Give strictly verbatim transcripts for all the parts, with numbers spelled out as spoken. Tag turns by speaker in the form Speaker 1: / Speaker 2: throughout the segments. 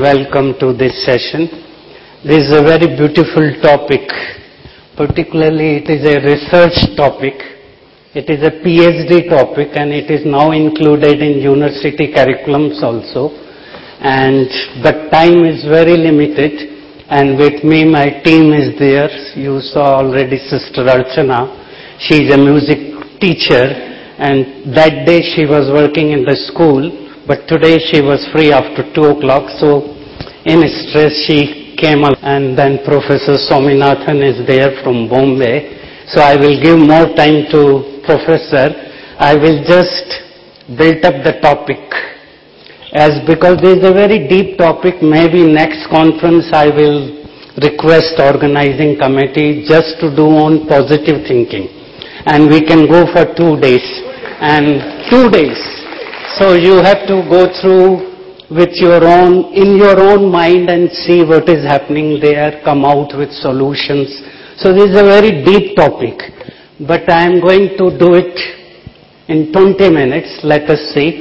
Speaker 1: welcome to this session. This is a very beautiful topic. Particularly, it is a research topic. It is a PhD topic, and it is now included in university curriculums also. And the time is very limited. And with me, my team is there. You saw already Sister Archana. She is a music teacher, and that day she was working in the school. But today she was free after two o'clock, so in stress she came up, and then Professor Swaminathan is there from Bombay. So I will give more time to Professor. I will just build up the topic. As because this is a very deep topic, maybe next conference I will request organizing committee just to do on positive thinking. And we can go for two days. And two days. So you have to go through with your own, in your own mind and see what is happening there, come out with solutions. So this is a very deep topic, but I am going to do it in twenty minutes. Let us see.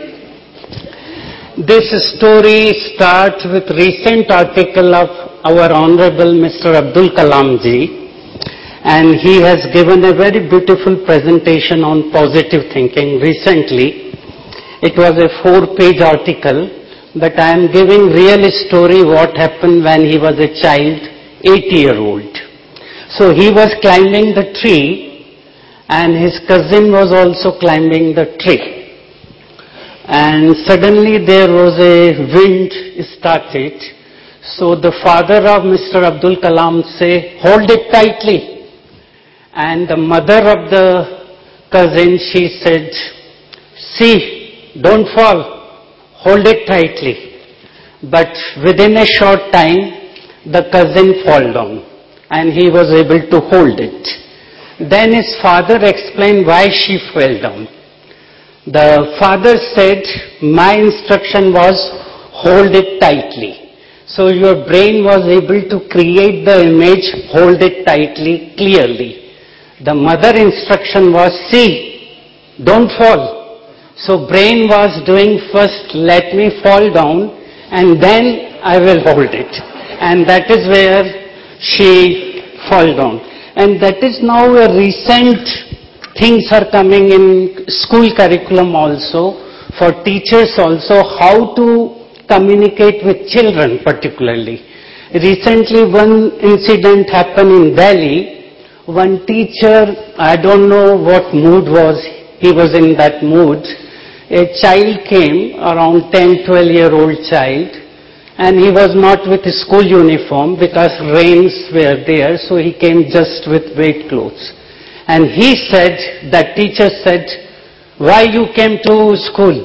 Speaker 1: This story starts with recent article of our Honorable Mister Abdul Kalam ji, and he has given a very beautiful presentation on positive thinking recently. It was a four-page article, but I am giving real story what happened when he was a child, eight-year-old. So he was climbing the tree, and his cousin was also climbing the tree. And suddenly there was a wind started. So the father of Mister Abdul Kalam say, "Hold it tightly." And the mother of the cousin, she said, "See, don't fall, hold it tightly." But within a short time, the cousin fell down, and he was able to hold it. Then his father explained why she fell down. The father said, "My instruction was, hold it tightly." So your brain was able to create the image, hold it tightly, clearly. The mother instruction was, "See, don't fall." So brain was doing first, let me fall down, and then I will hold it. And that is where she fell down. And that is now a recent things are coming in school curriculum also, for teachers also, how to communicate with children particularly. Recently one incident happened in Delhi. One teacher, I don't know what mood was, he was in that mood. A child came, around ten, twelve year old child, and he was not with his school uniform because rains were there, so he came just with wet clothes. And he said, that teacher said, "Why you came to school?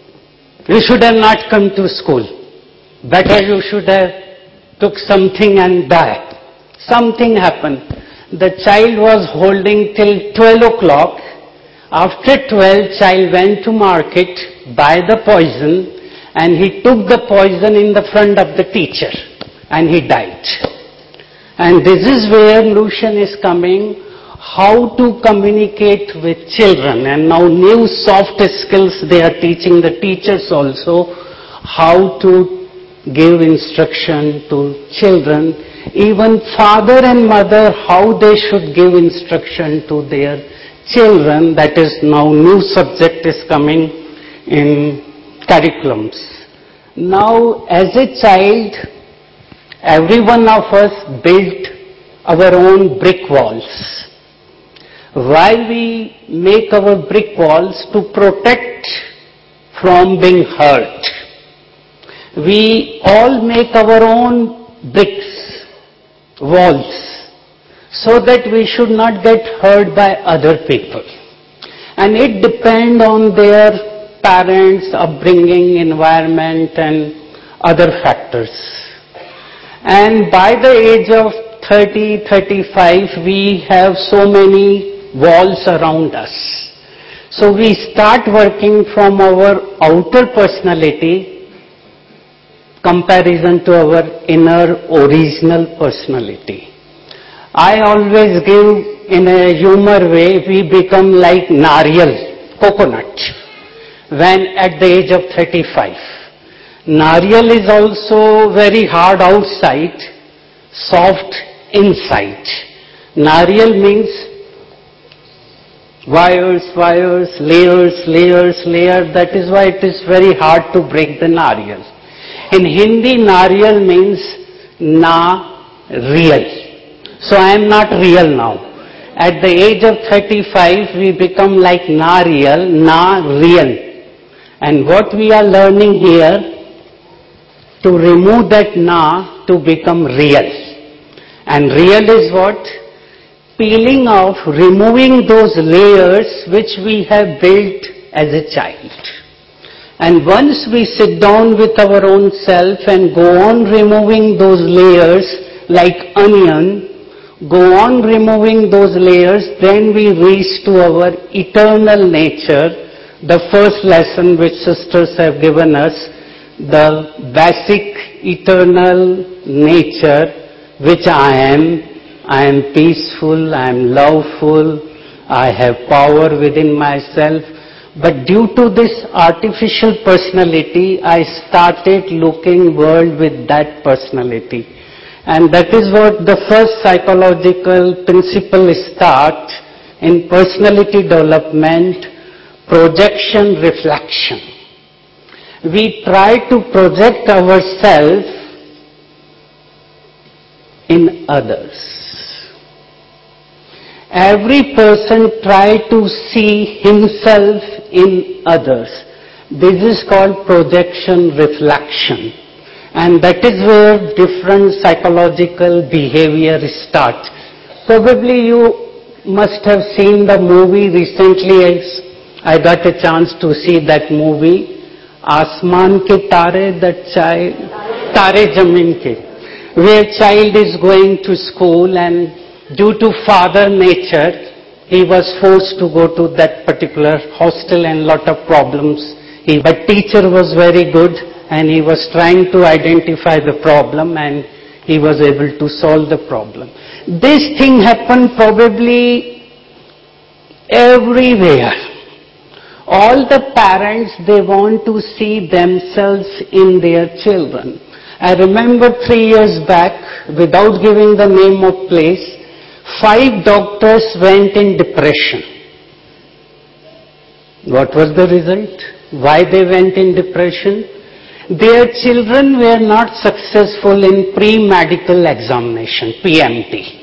Speaker 1: You should have not come to school. Better you should have took something and die." Something happened. The child was holding till twelve o'clock. After twelve, child went to market, buy the poison, and he took the poison in the front of the teacher, and he died. And this is where Lucian is coming, how to communicate with children. And now new soft skills they are teaching the teachers also, how to give instruction to children. Even father and mother, how they should give instruction to their children. That is now new subject is coming in curriculums. Now as a child, every one of us built our own brick walls. Why we make our brick walls? To protect from being hurt. We all make our own bricks, walls, so that we should not get hurt by other people. And it depends on their parents, upbringing, environment, and other factors. And by the age of thirty, thirty-five, we have so many walls around us. So we start working from our outer personality comparison to our inner original personality. I always give in a humor way, we become like nariyal, coconut, when at the age of thirty-five. Nariyal is also very hard outside, soft inside. Nariyal means wires, wires, layers, layers, layers. That is why it is very hard to break the nariyal. In Hindi, nariyal means na real. So I am not real now. At the age of thirty-five, we become like na real, na real. And what we are learning here, to remove that na to become real. And real is what? Peeling off, removing those layers which we have built as a child. And once we sit down with our own self and go on removing those layers like onion, go on removing those layers, then we reach to our eternal nature, the first lesson which sisters have given us, the basic eternal nature which I am. I am peaceful, I am loveful, I have power within myself. But due to this artificial personality, I started looking world with that personality. And that is what the first psychological principle start in personality development, projection reflection. We try to project ourselves in others. Every person try to see himself in others. This is called projection reflection. And that is where different psychological behavior starts. Probably you must have seen the movie recently. I got a chance to see that movie, Asman Ke Tare, that child, Tare Zameen Ke, where child is going to school and due to father nature, he was forced to go to that particular hostel and lot of problems. He, but teacher was very good and he was trying to identify the problem and he was able to solve the problem. This thing happened probably everywhere. All the parents, they want to see themselves in their children. I remember three years back, without giving the name of place, five doctors went in depression. What was the result? Why they went in depression? Their children were not successful in pre-medical examination, P M T.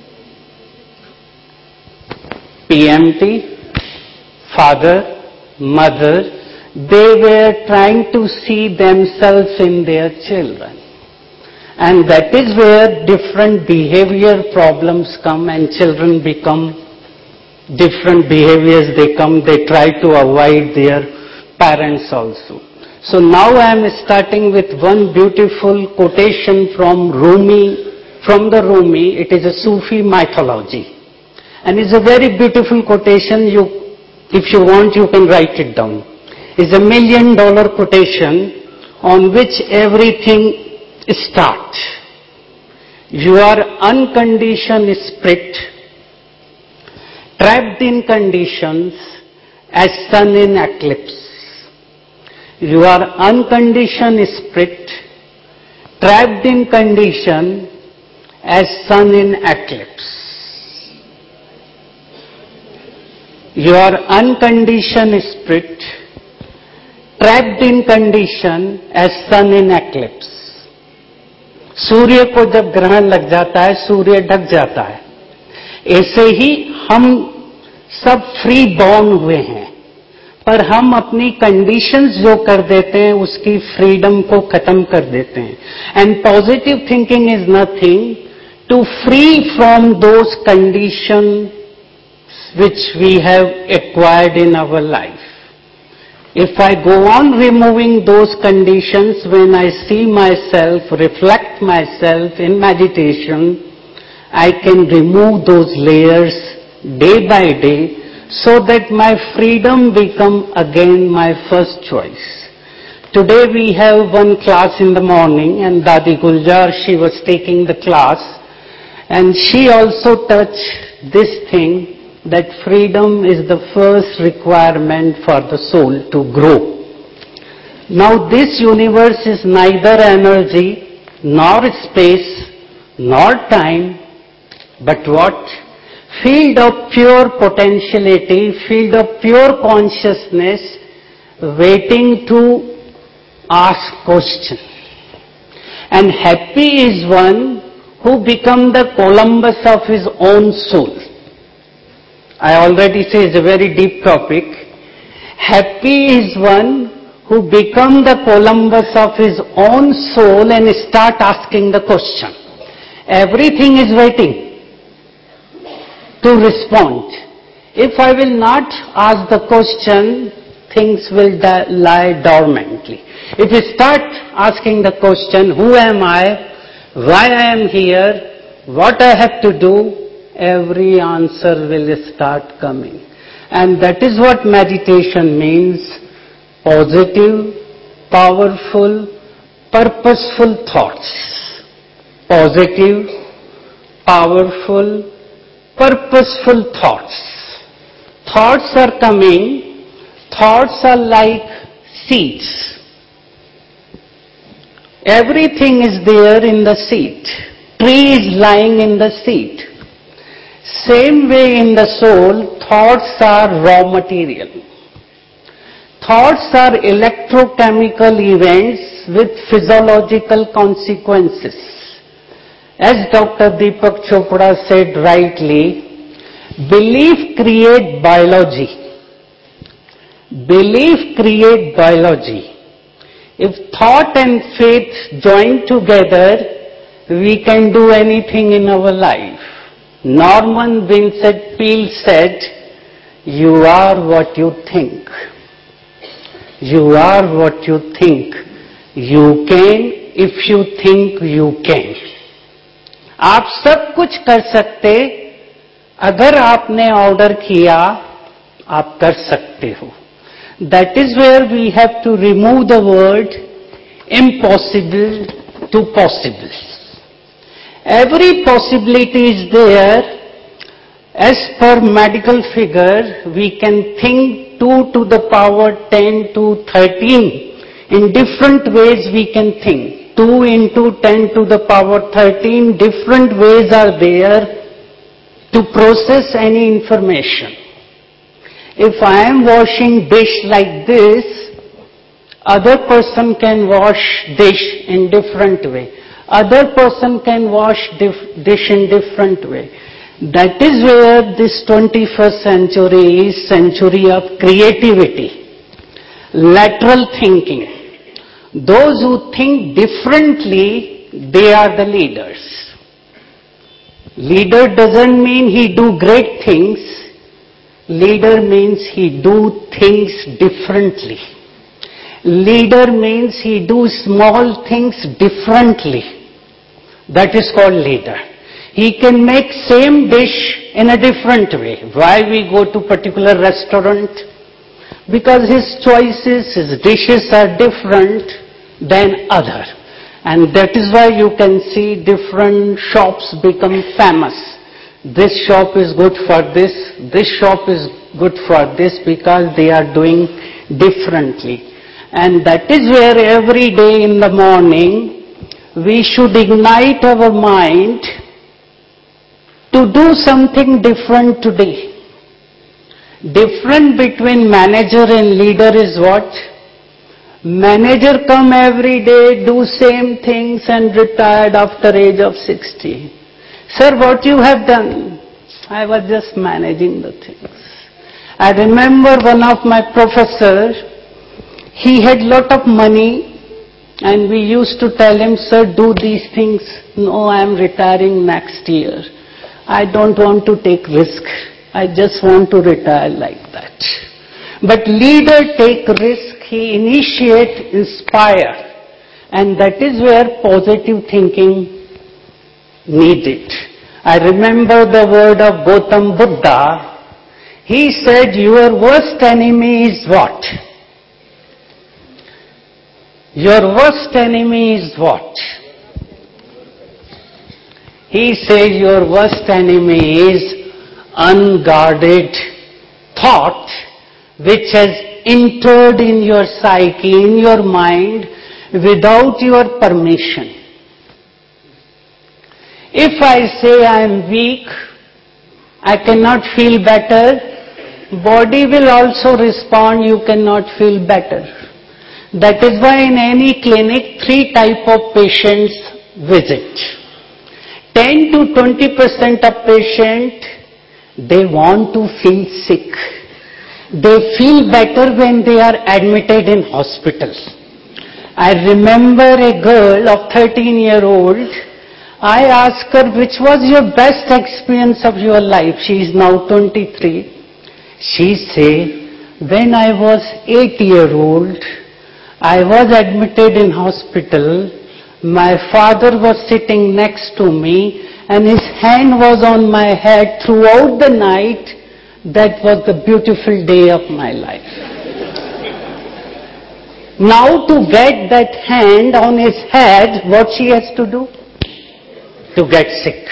Speaker 1: P M T, father, mother, they were trying to see themselves in their children. And that is where different behavior problems come and children become different behaviors they come, they try to avoid their parents also. So now I am starting with one beautiful quotation from Rumi, from the Rumi. It is a Sufi mythology. And it's a very beautiful quotation. You, if you want, you can write it down. It's a million dollar quotation on which everything start. Your unconditioned spirit, trapped in conditions as sun in eclipse. Your unconditioned spirit, trapped in condition as sun in eclipse. Your unconditioned spirit, trapped in condition as sun in eclipse. सूर्य को जब ग्रहण लग जाता है, सूर्य ढक जाता है, ऐसे ही हम सब फ्री बॉर्न हुए हैं, पर हम अपनी कंडीशंस जो कर देते हैं उसकी फ्रीडम को खत्म कर देते हैं. And positive thinking is nothing to free from those condition which we have acquired in our life. If I go on removing those conditions, when I see myself, reflect myself in meditation, I can remove those layers day by day so that my freedom become again my first choice. Today we have one class in the morning and Dadi Guljar, she was taking the class and she also touched this thing, that freedom is the first requirement for the soul to grow. Now this universe is neither energy, nor space, nor time, but what? Field of pure potentiality, field of pure consciousness, waiting to ask question. And happy is one who become the Columbus of his own soul. I already say it's a very deep topic. Happy is one who become the Columbus of his own soul and start asking the question. Everything is waiting to respond. If I will not ask the question, things will die, lie dormantly. If you start asking the question, who am I, why I am here, what I have to do, every answer will start coming. And that is what meditation means, positive, powerful, purposeful thoughts. Positive, powerful, purposeful thoughts. Thoughts are coming, thoughts are like seeds. Everything is there in the seed. Tree is lying in the seed. Same way in the soul, thoughts are raw material. Thoughts are electrochemical events with physiological consequences. As Doctor Deepak Chopra said rightly, belief create biology. Belief create biology. If thought and faith join together, we can do anything in our life. Norman Vincent Peale said, you are what you think. You are what you think. You can if you think you can. आप सब कुछ कर सकते, अगर आपने order किया, आप कर सकते हो. That is where we have to remove the word impossible to possible. Every possibility is there. As per medical figure, we can think two to the power ten to thirteen. In different ways we can think. two into ten to the power thirteen, different ways are there to process any information. If I am washing dish like this, other person can wash dish in different way. Other person can wash dish in different way. That is where this twenty-first century is century of creativity, lateral thinking. Those who think differently, they are the leaders. Leader doesn't mean he do great things. Leader means he do things differently. Leader means he do small things differently. That is called leader. He can make same dish in a different way. Why we go to particular restaurant? Because his choices, his dishes are different than other. And that is why you can see different shops become famous. This shop is good for this, this shop is good for this, because they are doing differently. And that is where every day in the morning we should ignite our mind to do something different today. Different between manager and leader is what? Manager come every day, do same things and retired after age of sixty. Sir, what you have done? I was just managing the things. I remember one of my professors, he had lot of money and we used to tell him, sir, do these things. No, I am retiring next year. I don't want to take risk. I just want to retire like that. But leader take risk, he initiate, inspire. And that is where positive thinking needed. I remember the word of Gautam Buddha. He said, your worst enemy is what? Your worst enemy is what? He said, your worst enemy is unguarded thought, which has entered in your psyche, in your mind, without your permission. If I say I am weak, I cannot feel better, body will also respond, you cannot feel better. That is why in any clinic, three type of patients visit. ten to twenty percent of patient, they want to feel sick. They feel better when they are admitted in hospital. I remember a girl of thirteen year old, I asked her, which was your best experience of your life? She is now twenty-three. She said, when I was eight year old, I was admitted in hospital. My father was sitting next to me and his hand was on my head throughout the night. That was the beautiful day of my life. Now to get that hand on his head, what she has to do? To get sick.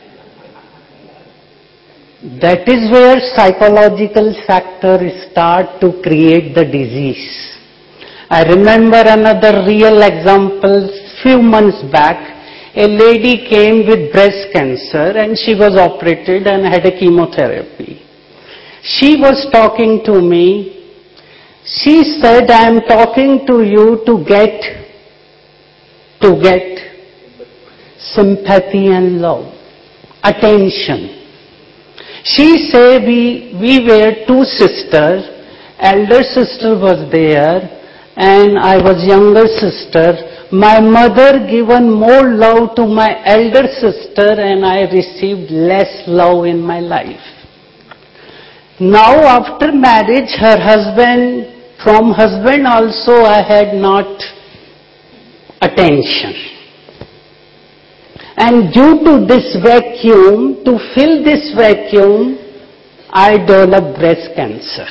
Speaker 1: That is where psychological factors start to create the disease. I remember another real example. Few months back, a lady came with breast cancer and she was operated and had a chemotherapy. She was talking to me. She said, I am talking to you to get, to get sympathy and love, attention. She said, we, we were two sisters. Elder sister was there and I was younger sister. My mother given more love to my elder sister and I received less love in my life. Now after marriage, her husband, from husband also I had not attention. And due to this vacuum, to fill this vacuum, I developed breast cancer.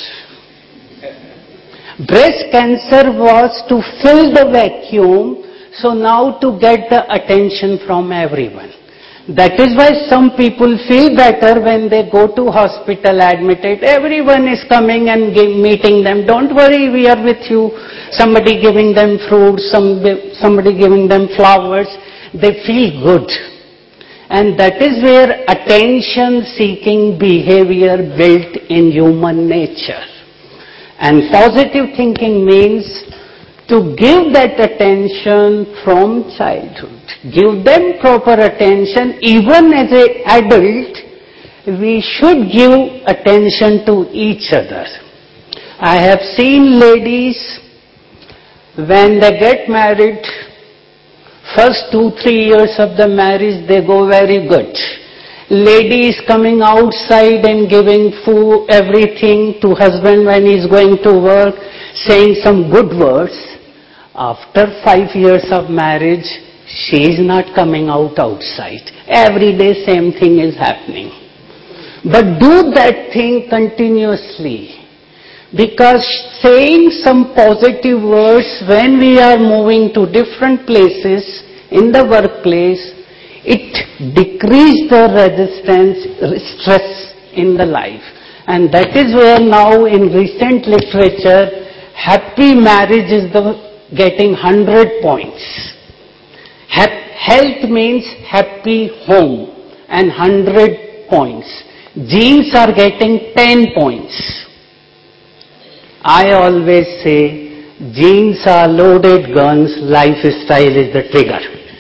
Speaker 1: Breast cancer was to fill the vacuum, so now to get the attention from everyone. That is why some people feel better when they go to hospital admitted. Everyone is coming and give, meeting them. Don't worry, we are with you. Somebody giving them fruits, some, somebody giving them flowers. They feel good. And that is where attention-seeking behavior built in human nature. And positive thinking means to give that attention from childhood. Give them proper attention. Even as an adult, we should give attention to each other. I have seen ladies, when they get married, first two, three years of the marriage, they go very good. Ladies coming outside and giving food, everything to husband when he's going to work, saying some good words. After five years of marriage, she is not coming out outside. Every day same thing is happening. But do that thing continuously. Because saying some positive words when we are moving to different places in the workplace, it decreases the resistance, stress in the life. And that is where now in recent literature, happy marriage is the getting one hundred points. Health means happy home and one hundred points. Genes are getting ten points. I always say, genes are loaded guns, lifestyle is the trigger.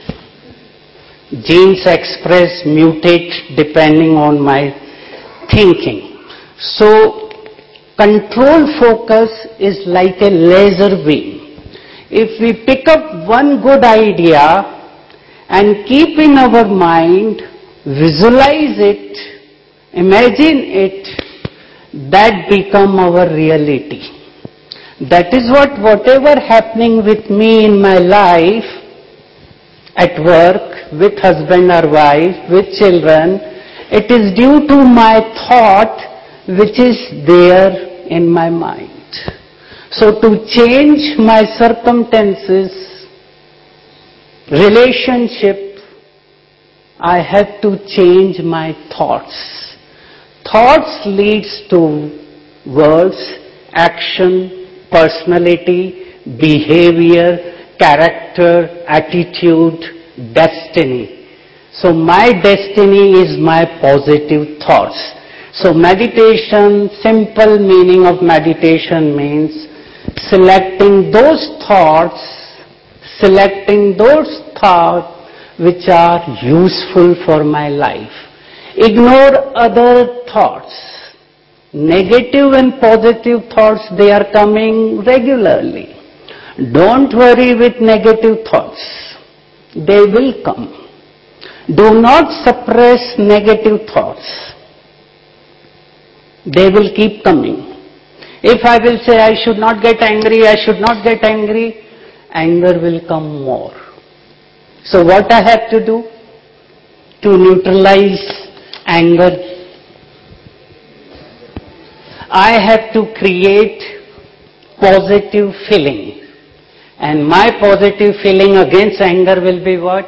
Speaker 1: Genes express, mutate depending on my thinking. So, control focus is like a laser beam. If we pick up one good idea and keep in our mind, visualize it, imagine it, that become our reality. That is what, whatever happening with me in my life, at work, with husband or wife, with children, it is due to my thought which is there in my mind. So to change my circumstances, relationship, I have to change my thoughts. Thoughts leads to words, action, personality, behavior, character, attitude, destiny. So my destiny is my positive thoughts. So meditation, simple meaning of meditation means selecting those thoughts, selecting those thoughts which are useful for my life. Ignore other thoughts. Negative and positive thoughts, they are coming regularly. Don't worry with negative thoughts. They will come. Do not suppress negative thoughts. They will keep coming. If I will say I should not get angry, I should not get angry, anger will come more. So what I have to do? To neutralize anger, I have to create positive feeling. And my positive feeling against anger will be what?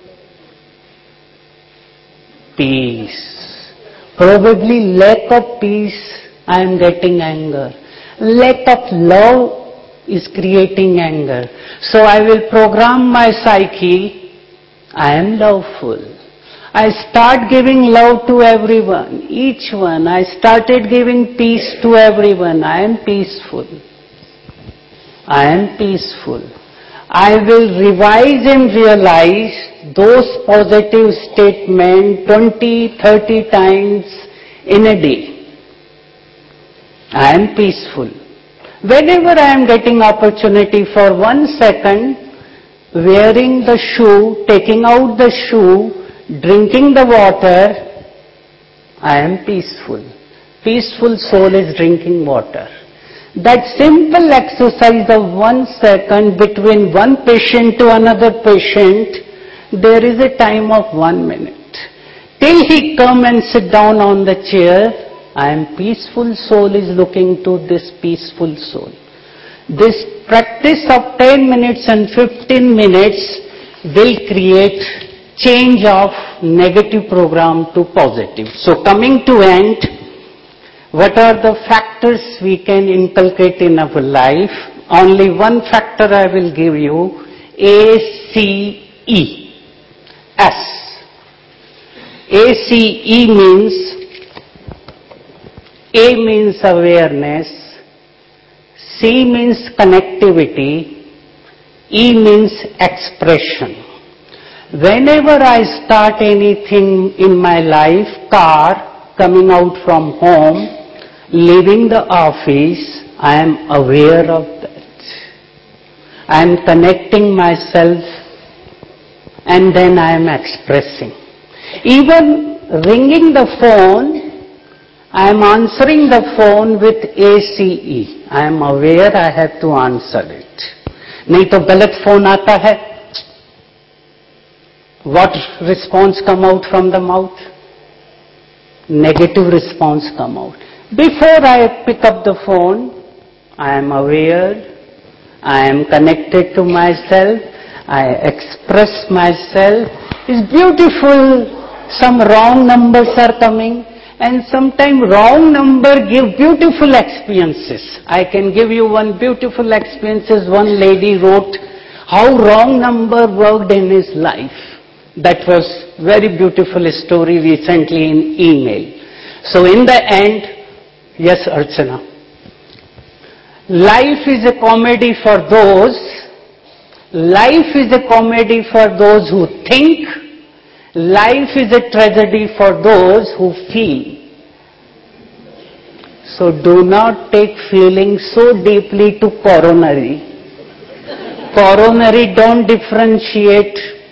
Speaker 1: Peace. Probably lack of peace, I am getting anger. Lack of love is creating anger. So I will program my psyche, I am loveful. I start giving love to everyone, each one. I started giving peace to everyone. I am peaceful. I am peaceful. I will revise and realize those positive statements twenty, thirty times in a day. I am peaceful. Whenever I am getting opportunity for one second, wearing the shoe, taking out the shoe, drinking the water, I am peaceful. Peaceful soul is drinking water. That simple exercise of one second between one patient to another patient, there is a time of one minute. Till he come and sit down on the chair, I am peaceful soul is looking to this peaceful soul. This practice of ten minutes and fifteen minutes will create change of negative program to positive. So coming to end, what are the factors we can inculcate in our life? Only one factor I will give you, A C E. S. A C E means, A means awareness, C means connectivity, E means expression. Whenever I start anything in my life, car, coming out from home, leaving the office, I am aware of that. I am connecting myself and then I am expressing. Even ringing the phone, I am answering the phone with A C E. I am aware I have to answer it. नहीं तो गलत phone आता है. What response come out from the mouth? Negative response come out. Before I pick up the phone, I am aware, I am connected to myself, I express myself. It's beautiful. Some wrong numbers are coming and sometimes wrong number give beautiful experiences. I can give you one beautiful experiences. One lady wrote how wrong number worked in his life. That was very beautiful story recently in email. So in the end, yes, Archana, life is a comedy for those, life is a comedy for those who think, life is a tragedy for those who feel. So do not take feelings so deeply to coronary. Coronary don't differentiate.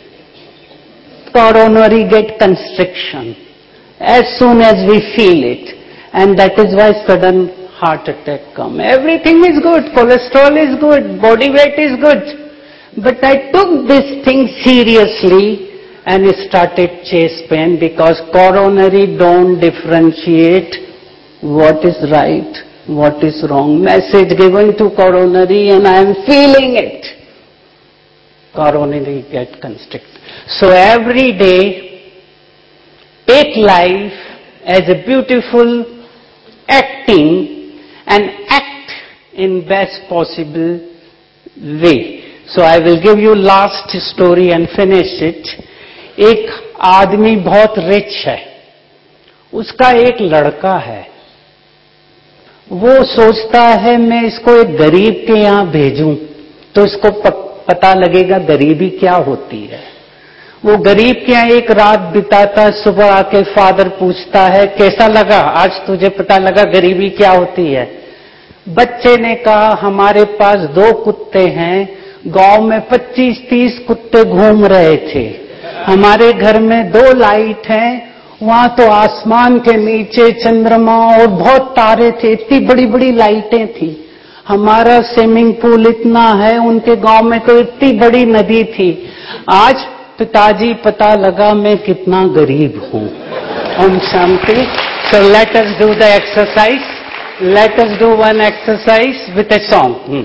Speaker 1: Coronary get constriction as soon as we feel it, and that is why sudden heart attack come. Everything is good, cholesterol is good, body weight is good, but I took this thing seriously and started chest pain because coronary don't differentiate what is right, what is wrong. Message given to coronary and I am feeling it. Coronary get constricted. So every day, take life as a beautiful acting and act in best possible way. So I will give you last story and finish it. एक आदमी बहुत rich है, उसका एक लड़का है, वो सोचता है मैं इसको एक गरीब के यहां भेजूं तो इसको पता लगेगा गरीबी क्या होती है। वो गरीब के यहाँ एक रात बिताता, सुबह आके फादर पूछता है कैसा लगा, आज तुझे पता लगा गरीबी क्या होती है। बच्चे ने कहा हमारे पास दो कुत्ते हैं, गांव में पच्चीस तीस कुत्ते घूम रहे थे, हमारे घर में दो लाइट हैं, वहां तो आसमान के नीचे चंद्रमा और बहुत तारे थे, इतनी बड़ी बड़ी लाइटें थी। हमारा स्विमिंग पूल इतना है, उनके गांव में तो इतनी बड़ी नदी थी। आज पिताजी पता लगा मैं कितना गरीब हूं। ओम शांति। So let us do the exercise, let us do one exercise with a song.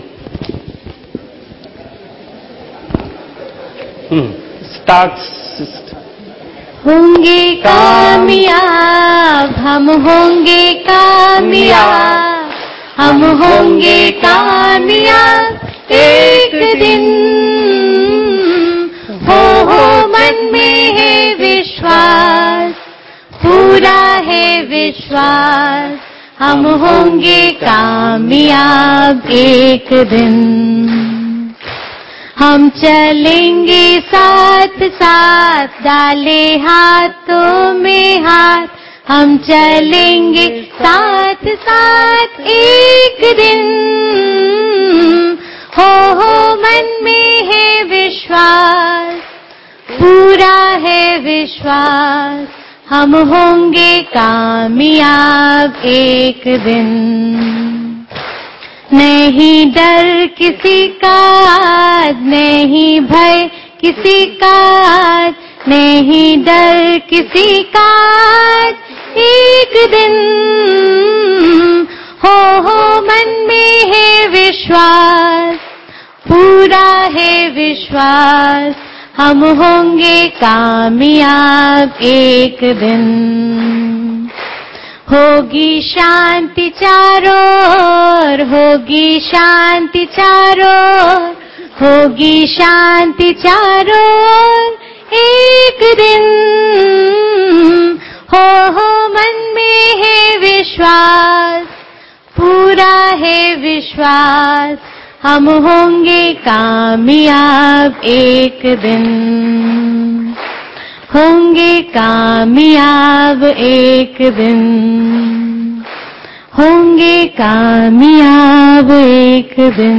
Speaker 1: Start.
Speaker 2: होंगे कामयाब, हम होंगे कामयाब, हम होंगे कामयाब एक दिन। हो हो मन में है विश्वास, पूरा है विश्वास, हम होंगे कामयाब एक दिन। हम चलेंगे साथ साथ, डाले हाथों में हाथ, हम चलेंगे साथ साथ एक दिन। हो हो मन में है विश्वास, पूरा है विश्वास, हम होंगे कामयाब एक दिन। नहीं डर किसी का, नहीं भय किसी का, नहीं डर किसी का, एक दिन। हो हो मन में है विश्वास, पूरा है विश्वास, हम होंगे कामयाब एक दिन। होगी शांति चारों ओर, होगी शांति चारों ओर, होगी शांति चारों ओर एक दिन। हो हो मन में है विश्वास, पूरा है विश्वास, हम होंगे कामयाब एक दिन। होंगे कामयाब एक दिन, होंगे कामयाब एक दिन।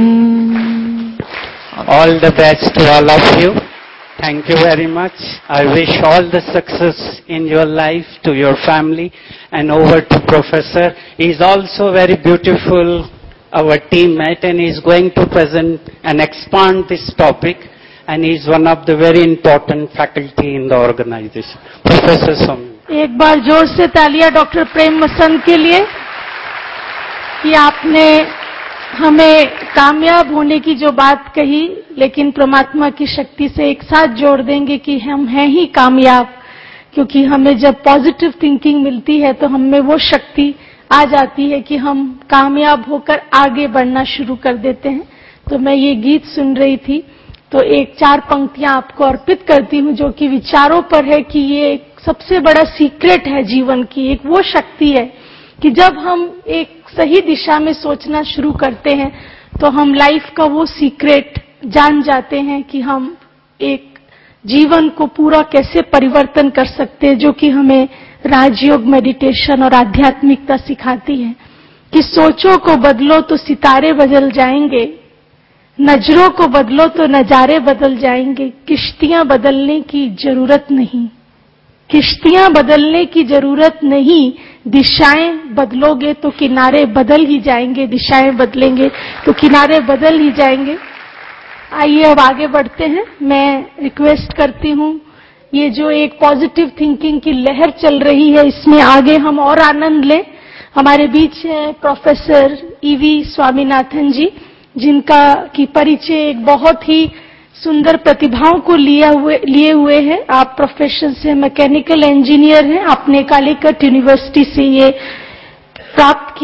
Speaker 1: All the best to all of you. Thank you very much. I wish all the success in your life, to your family, and over to Professor. He is also very beautiful, our teammate, and he is going to present and expand this topic, and he is one of the very important faculty in the organization. Professor Swami.
Speaker 3: एक बार जोर से तालियां doctor प्रेम मसंद के लिए कि आपने हमें कामयाब होने की जो बात कही, लेकिन परमात्मा की शक्ति से एक साथ जोड़ देंगे कि हम हैं ही कामयाब, क्योंकि हमें जब पॉजिटिव थिंकिंग मिलती है तो हमें वो शक्ति आ जाती है कि हम कामयाब होकर आगे बढ़ना शुरू कर देते हैं। तो मैं ये गीत सुन रही थी तो एक चार पंक्तियां आपको अर्पित करती हूँ जो कि विचारों पर है कि ये सबसे बड़ा सीक्रेट है जीवन की। एक वो शक्ति है कि जब हम एक सही दिशा में सोचना शुरू करते हैं तो हम लाइफ का वो सीक्रेट जान जाते हैं कि हम एक जीवन को पूरा कैसे परिवर्तन कर सकते हैं, जो कि हमें राजयोग, मेडिटेशन और आध्यात्मिकता सिखाती है कि सोचों को बदलो तो सितारे बदल जाएंगे, नजरों को बदलो तो नजारे बदल जाएंगे, किश्तियां बदलने की जरूरत नहीं, किश्तियां बदलने की जरूरत नहीं, दिशाएं बदलोगे तो किनारे बदल ही जाएंगे, दिशाएं बदलेंगे तो किनारे बदल ही जाएंगे। आइए अब आगे बढ़ते हैं। मैं रिक्वेस्ट करती हूँ ये जो एक पॉजिटिव थिंकिंग की लहर चल रही है इसमें आगे हम और आनंद लें। हमारे बीच है प्रोफेसर ईवी स्वामीनाथन जी, जिनका की परिचय एक बहुत ही सुंदर प्रतिभाओं को लिया हुए लिए हुए हैं। आप प्रोफेशन से मैकेनिकल इंजीनियर हैं, आपने कालीकट यूनिवर्सिटी से ये प्राप्त किया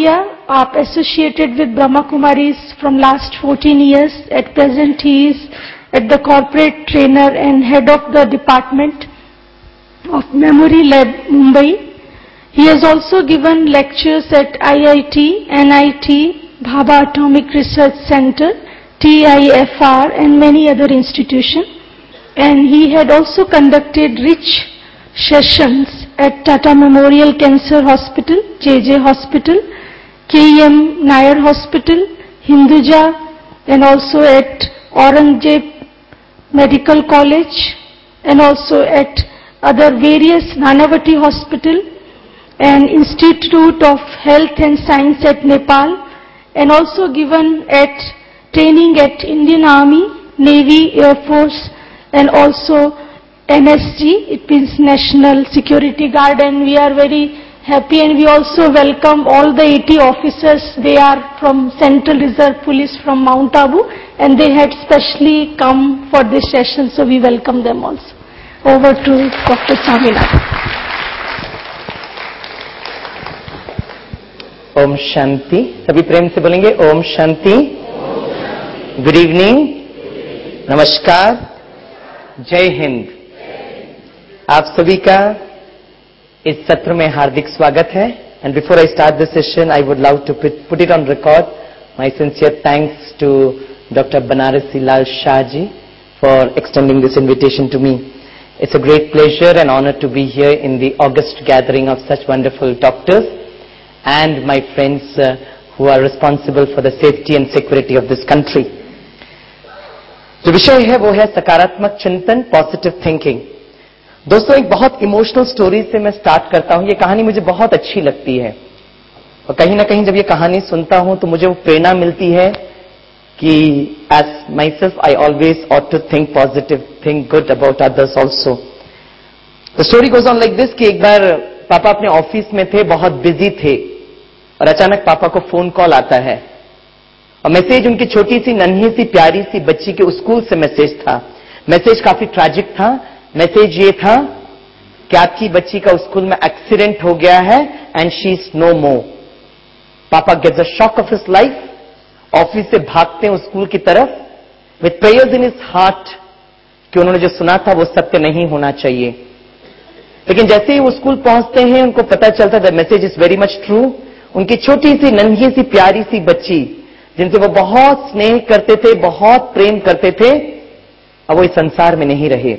Speaker 3: आप associated with Brahma Kumaris from last fourteen years. At present, he is at the corporate trainer and head of the department of Memory Lab, Mumbai. He has also given lectures at I I T, N I T, Bhabha Atomic Research Center, T I F R, and many other institutions. And he had also conducted rich sessions at Tata Memorial Cancer Hospital, J J Hospital, K E M Nair Hospital, Hinduja, and also at Aurangzeb Medical College, and also at other various Nanavati Hospital and Institute of Health and Science at Nepal, and also given at training at Indian Army, Navy, Air Force, and also N S G, it means National Security Guard, and we are very happy, and we also welcome all the eighty officers. They are from Central Reserve Police from Mount Abu, and they had specially come for this session, so we welcome them also. Over to Doctor Swaminathan.
Speaker 4: Om Shanti. सभी प्रेम से बोलेंगे Om Shanti. Good evening, नमस्कार, जय हिंद. आप सभी का इस सत्र में हार्दिक स्वागत है. And before I start this session, I would love to put it on record my sincere thanks to doctor Banarasi Lal Shah ji for extending this invitation to me. It's a great pleasure and honor to be here in the august gathering of such wonderful doctors and my friends uh, who are responsible for the safety and security of this country. जो विषय है वो है सकारात्मक चिंतन, positive thinking. दोस्तों, एक बहुत इमोशनल स्टोरी से मैं स्टार्ट करता हूं. ये कहानी मुझे बहुत अच्छी लगती है और कहीं ना कहीं जब ये कहानी सुनता हूं तो मुझे वो प्रेरणा मिलती है कि as myself I always ought to think positive, think good about others also. The story goes on like this कि एक बार पापा अपने ऑफिस में थे, बहुत बिजी थे और अचानक पापा को फोन कॉल आता है और मैसेज उनकी छोटी सी नन्ही सी प्यारी सी बच्ची के स्कूल से मैसेज था. मैसेज काफी ट्रैजिक था. मैसेज ये था कि आपकी बच्ची का स्कूल में एक्सीडेंट हो गया है and she is no more. पापा gets a shock of his life. Office से भागते हैं स्कूल की तरफ with prayers in his heart कि उन्होंने जो सुना था वो सत्य नहीं होना चाहिए. लेकिन जैसे ही वो स्कूल पहुंचते हैं उनको पता चलता है the message is very much true. उनकी छोटी सी नन्ही सी प्यारी सी बच्ची जिनसे वो बहुत स्नेह करते थे, बहुत प्रेम करते थे, अब वो इस संसार में नहीं रहे.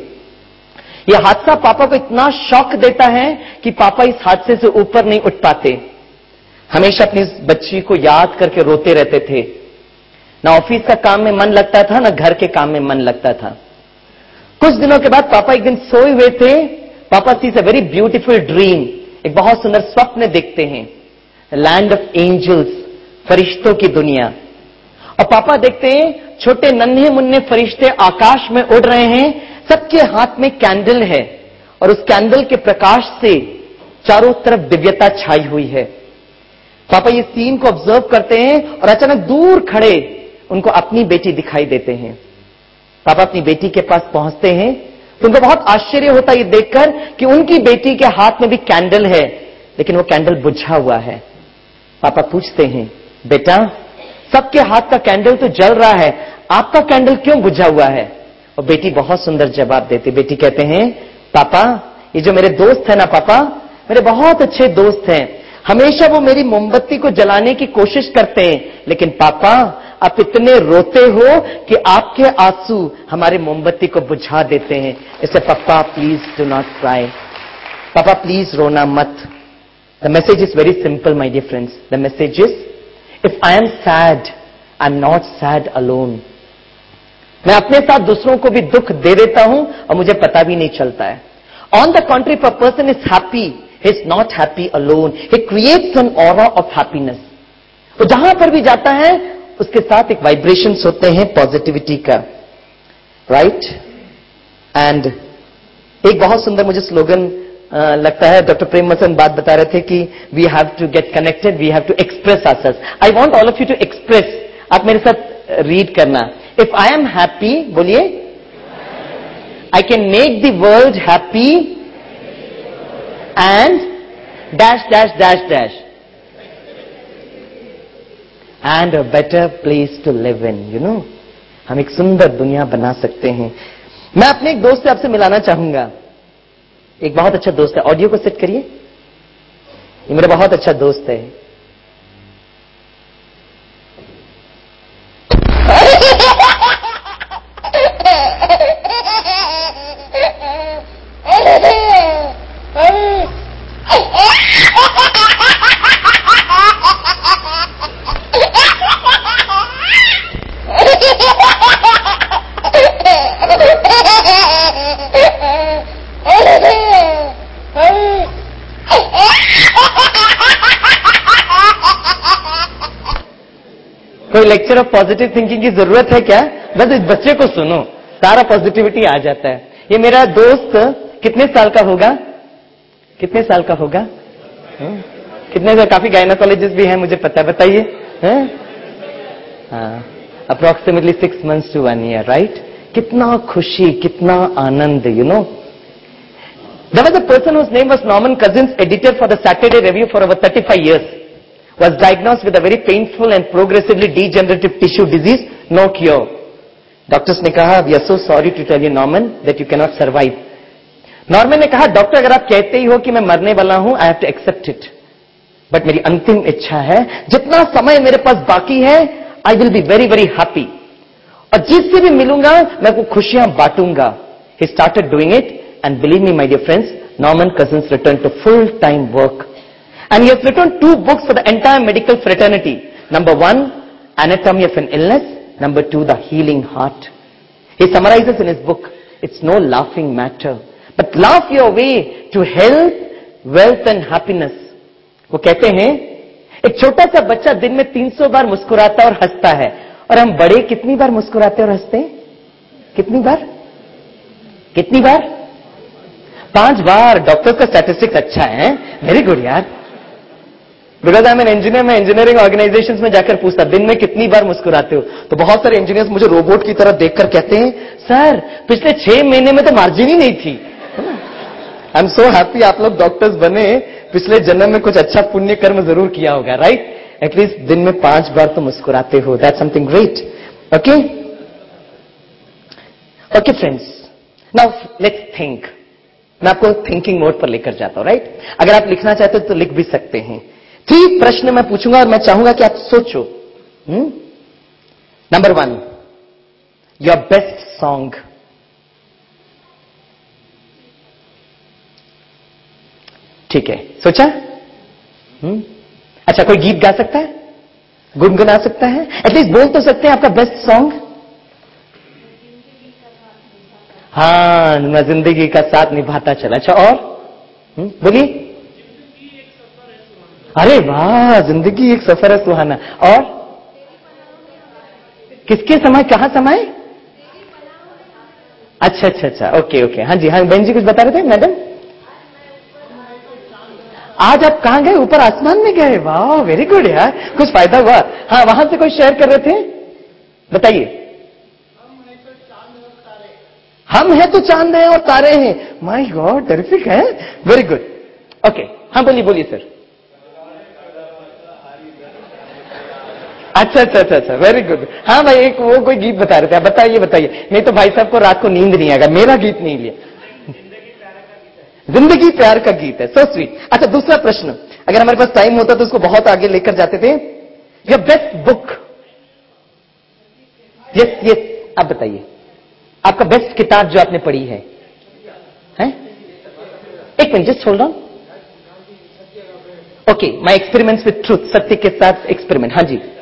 Speaker 4: यह हादसा पापा को इतना शॉक देता है कि पापा इस हादसे से ऊपर नहीं उठ पाते. हमेशा अपनी बच्ची को याद करके रोते रहते थे. ना ऑफिस का काम में मन लगता था, ना घर के काम में मन लगता था. कुछ दिनों के बाद पापा एक दिन सोए हुए थे. पापा sees a very beautiful dream. एक बहुत सुंदर स्वप्न देखते हैं. लैंड ऑफ एंजल्स, फरिश्तों की दुनिया. और पापा देखते हैं छोटे नन्हे मुन्ने फरिश्ते आकाश में उड़ रहे हैं. सबके हाथ में कैंडल है और उस कैंडल के प्रकाश से चारों तरफ दिव्यता छाई हुई है. पापा ये सीन को ऑब्जर्व करते हैं और अचानक दूर खड़े उनको अपनी बेटी दिखाई देते हैं. पापा अपनी बेटी के पास पहुंचते हैं तो उनको बहुत आश्चर्य होता है ये देखकर कि उनकी बेटी के हाथ में भी कैंडल है, लेकिन वो कैंडल बुझा हुआ है. पापा पूछते हैं, बेटा सबके हाथ का कैंडल तो जल रहा है, आपका कैंडल क्यों बुझा हुआ है? और बेटी बहुत सुंदर जवाब देती. बेटी कहते हैं, पापा ये जो मेरे दोस्त है ना पापा, मेरे बहुत अच्छे दोस्त हैं. हमेशा वो मेरी मोमबत्ती को जलाने की कोशिश करते हैं, लेकिन पापा आप इतने रोते हो कि आपके आंसू हमारे मोमबत्ती को बुझा देते हैं. इससे पापा प्लीज डू नॉट क्राई. पापा प्लीज रोना मत. The message is very simple my dear friends. The message is if I am sad I am not sad alone. मैं अपने साथ दूसरों को भी दुख दे देता हूं और मुझे पता भी नहीं चलता है. On the contrary, if a person is happy, he is not happy alone. He creates an aura of happiness. वो जहां पर भी जाता है उसके साथ एक वाइब्रेशंस होते हैं पॉजिटिविटी का, राइट. एंड एक बहुत सुंदर मुझे स्लोगन लगता है, डॉक्टर प्रेम मसन बात बता रहे थे कि we have to get connected, we have to express ourselves. I want all of you to express. आप मेरे साथ रीड करना. इफ आई एम हैप्पी, बोलिए, I can make the world happy and dash dash dash dash. And a better place to live in, you know, हम एक सुंदर दुनिया बना सकते हैं। मैं अपने एक दोस्त से आपसे मिलाना चाहूंगा, एक बहुत अच्छा दोस्त है। ऑडियो को सेट करिए, ये मेरा बहुत अच्छा दोस्त है। कोई लेक्चर ऑफ पॉजिटिव थिंकिंग की जरूरत है क्या? बस इस बच्चे को सुनो, सारा पॉजिटिविटी आ जाता है। ये मेरा दोस्त कितने साल का होगा? कितने साल का होगा? हुँ? कितने साल? काफी गायनाकोलॉजिस्ट भी हैं, मुझे पता है, बताइए। हाँ, approximately six months to one year, right? कितना खुशी, कितना आनंद, you know. There was a person whose name was Norman Cousins, editor for the Saturday Review for over thirty-five years. Was diagnosed with a very painful and progressively degenerative tissue disease, no cure. Doctors ने कहा, we are so sorry to tell you Norman that you cannot survive. Norman ने कहा, doctor अगर आप कहते ही हो कि मैं मरने वाला हूं, I have to accept it. But मेरी अंतिम इच्छा है, जितना समय मेरे पास बाकी है, I will be very very happy. और जिससे भी मिलूंगा, मैं वो खुशियां बांटूंगा. He started doing it, and believe me, my dear friends, Norman Cousins returned to full-time work. And he has written two books for the entire medical fraternity. Number one, Anatomy of an Illness. Number two, The Healing Heart. He summarizes in his book, it's no laughing matter, but laugh your way to health, wealth and happiness. वो कहते हैं, एक छोटा सा बच्चा दिन में तीन सौ बार मुस्कुराता और हंसता है, और हम बड़े कितनी बार मुस्कुराते और हंसते हैं? कितनी बार? कितनी बार? पांच बार। डॉक्टर का स्टैटिस्टिक्स अच्छा है, वेरी गुड यार। Because I am an engineer, मैं इंजीनियरिंग ऑर्गेनाइजेशंस में जाकर पूछता, दिन में कितनी बार मुस्कुराते हो? तो बहुत सारे इंजीनियर्स मुझे रोबोट की तरह देखकर कहते हैं, सर पिछले छह महीने में तो मार्जिन ही नहीं थी। आई एम सो हैप्पी आप लोग डॉक्टर्स बने, पिछले जन्म में कुछ अच्छा पुण्य कर्म जरूर किया होगा, राइट? एटलीस्ट दिन में पांच बार तो मुस्कुराते हो, that's something great. Okay okay friends, now let's think. मैं आपको थिंकिंग मोड पर लेकर जाता हूं, राइट? अगर आप लिखना चाहते हो तो लिख भी सकते हैं। थ्री प्रश्न मैं पूछूंगा और मैं चाहूंगा कि आप सोचो। Number one, your best song. ठीक है, सोचा? हुँ? अच्छा, कोई गीत गा सकता है? गुनगुना सकता है? एटलीस्ट बोल तो सकते हैं आपका बेस्ट सॉन्ग? हाँ, मैं जिंदगी का साथ निभाता चला। अच्छा, और बोलिए। अरे वाह, जिंदगी एक सफर है सुहाना। और किसके समय, कहां समय? अच्छा अच्छा अच्छा, ओके ओके, हाँ जी, हाँ बहन जी कुछ बता रहे थे मैडम। आज आप कहां गए? ऊपर आसमान में गए? वाह, वेरी गुड यार, कुछ फायदा हुआ। हाँ, वहां से कोई शेयर कर रहे थे, बताइए। हम हैं तो चांद हैं और तारे हैं। माय गॉड, टेरिफिक है, वेरी गुड। ओके, हाँ बोलिए बोलिए सर। अच्छा अच्छा अच्छा अच्छा, वेरी गुड। हाँ भाई, एक वो कोई गीत बता रहे थे, आप बताइए बताइए, नहीं तो भाई साहब को रात को नींद नहीं आएगा। मेरा गीत नहीं लिया, जिंदगी प्यार का गीत है, सो स्वीट। अच्छा, दूसरा प्रश्न, अगर हमारे पास टाइम होता तो उसको बहुत आगे लेकर जाते थे। Your best book. Yes yes, आप बताइए, आपका बेस्ट किताब जो आपने पढ़ी है, हैं? एक minute, just hold on. Okay, my experiments with truth, सत्य के साथ एक्सपेरिमेंट। हाँ जी,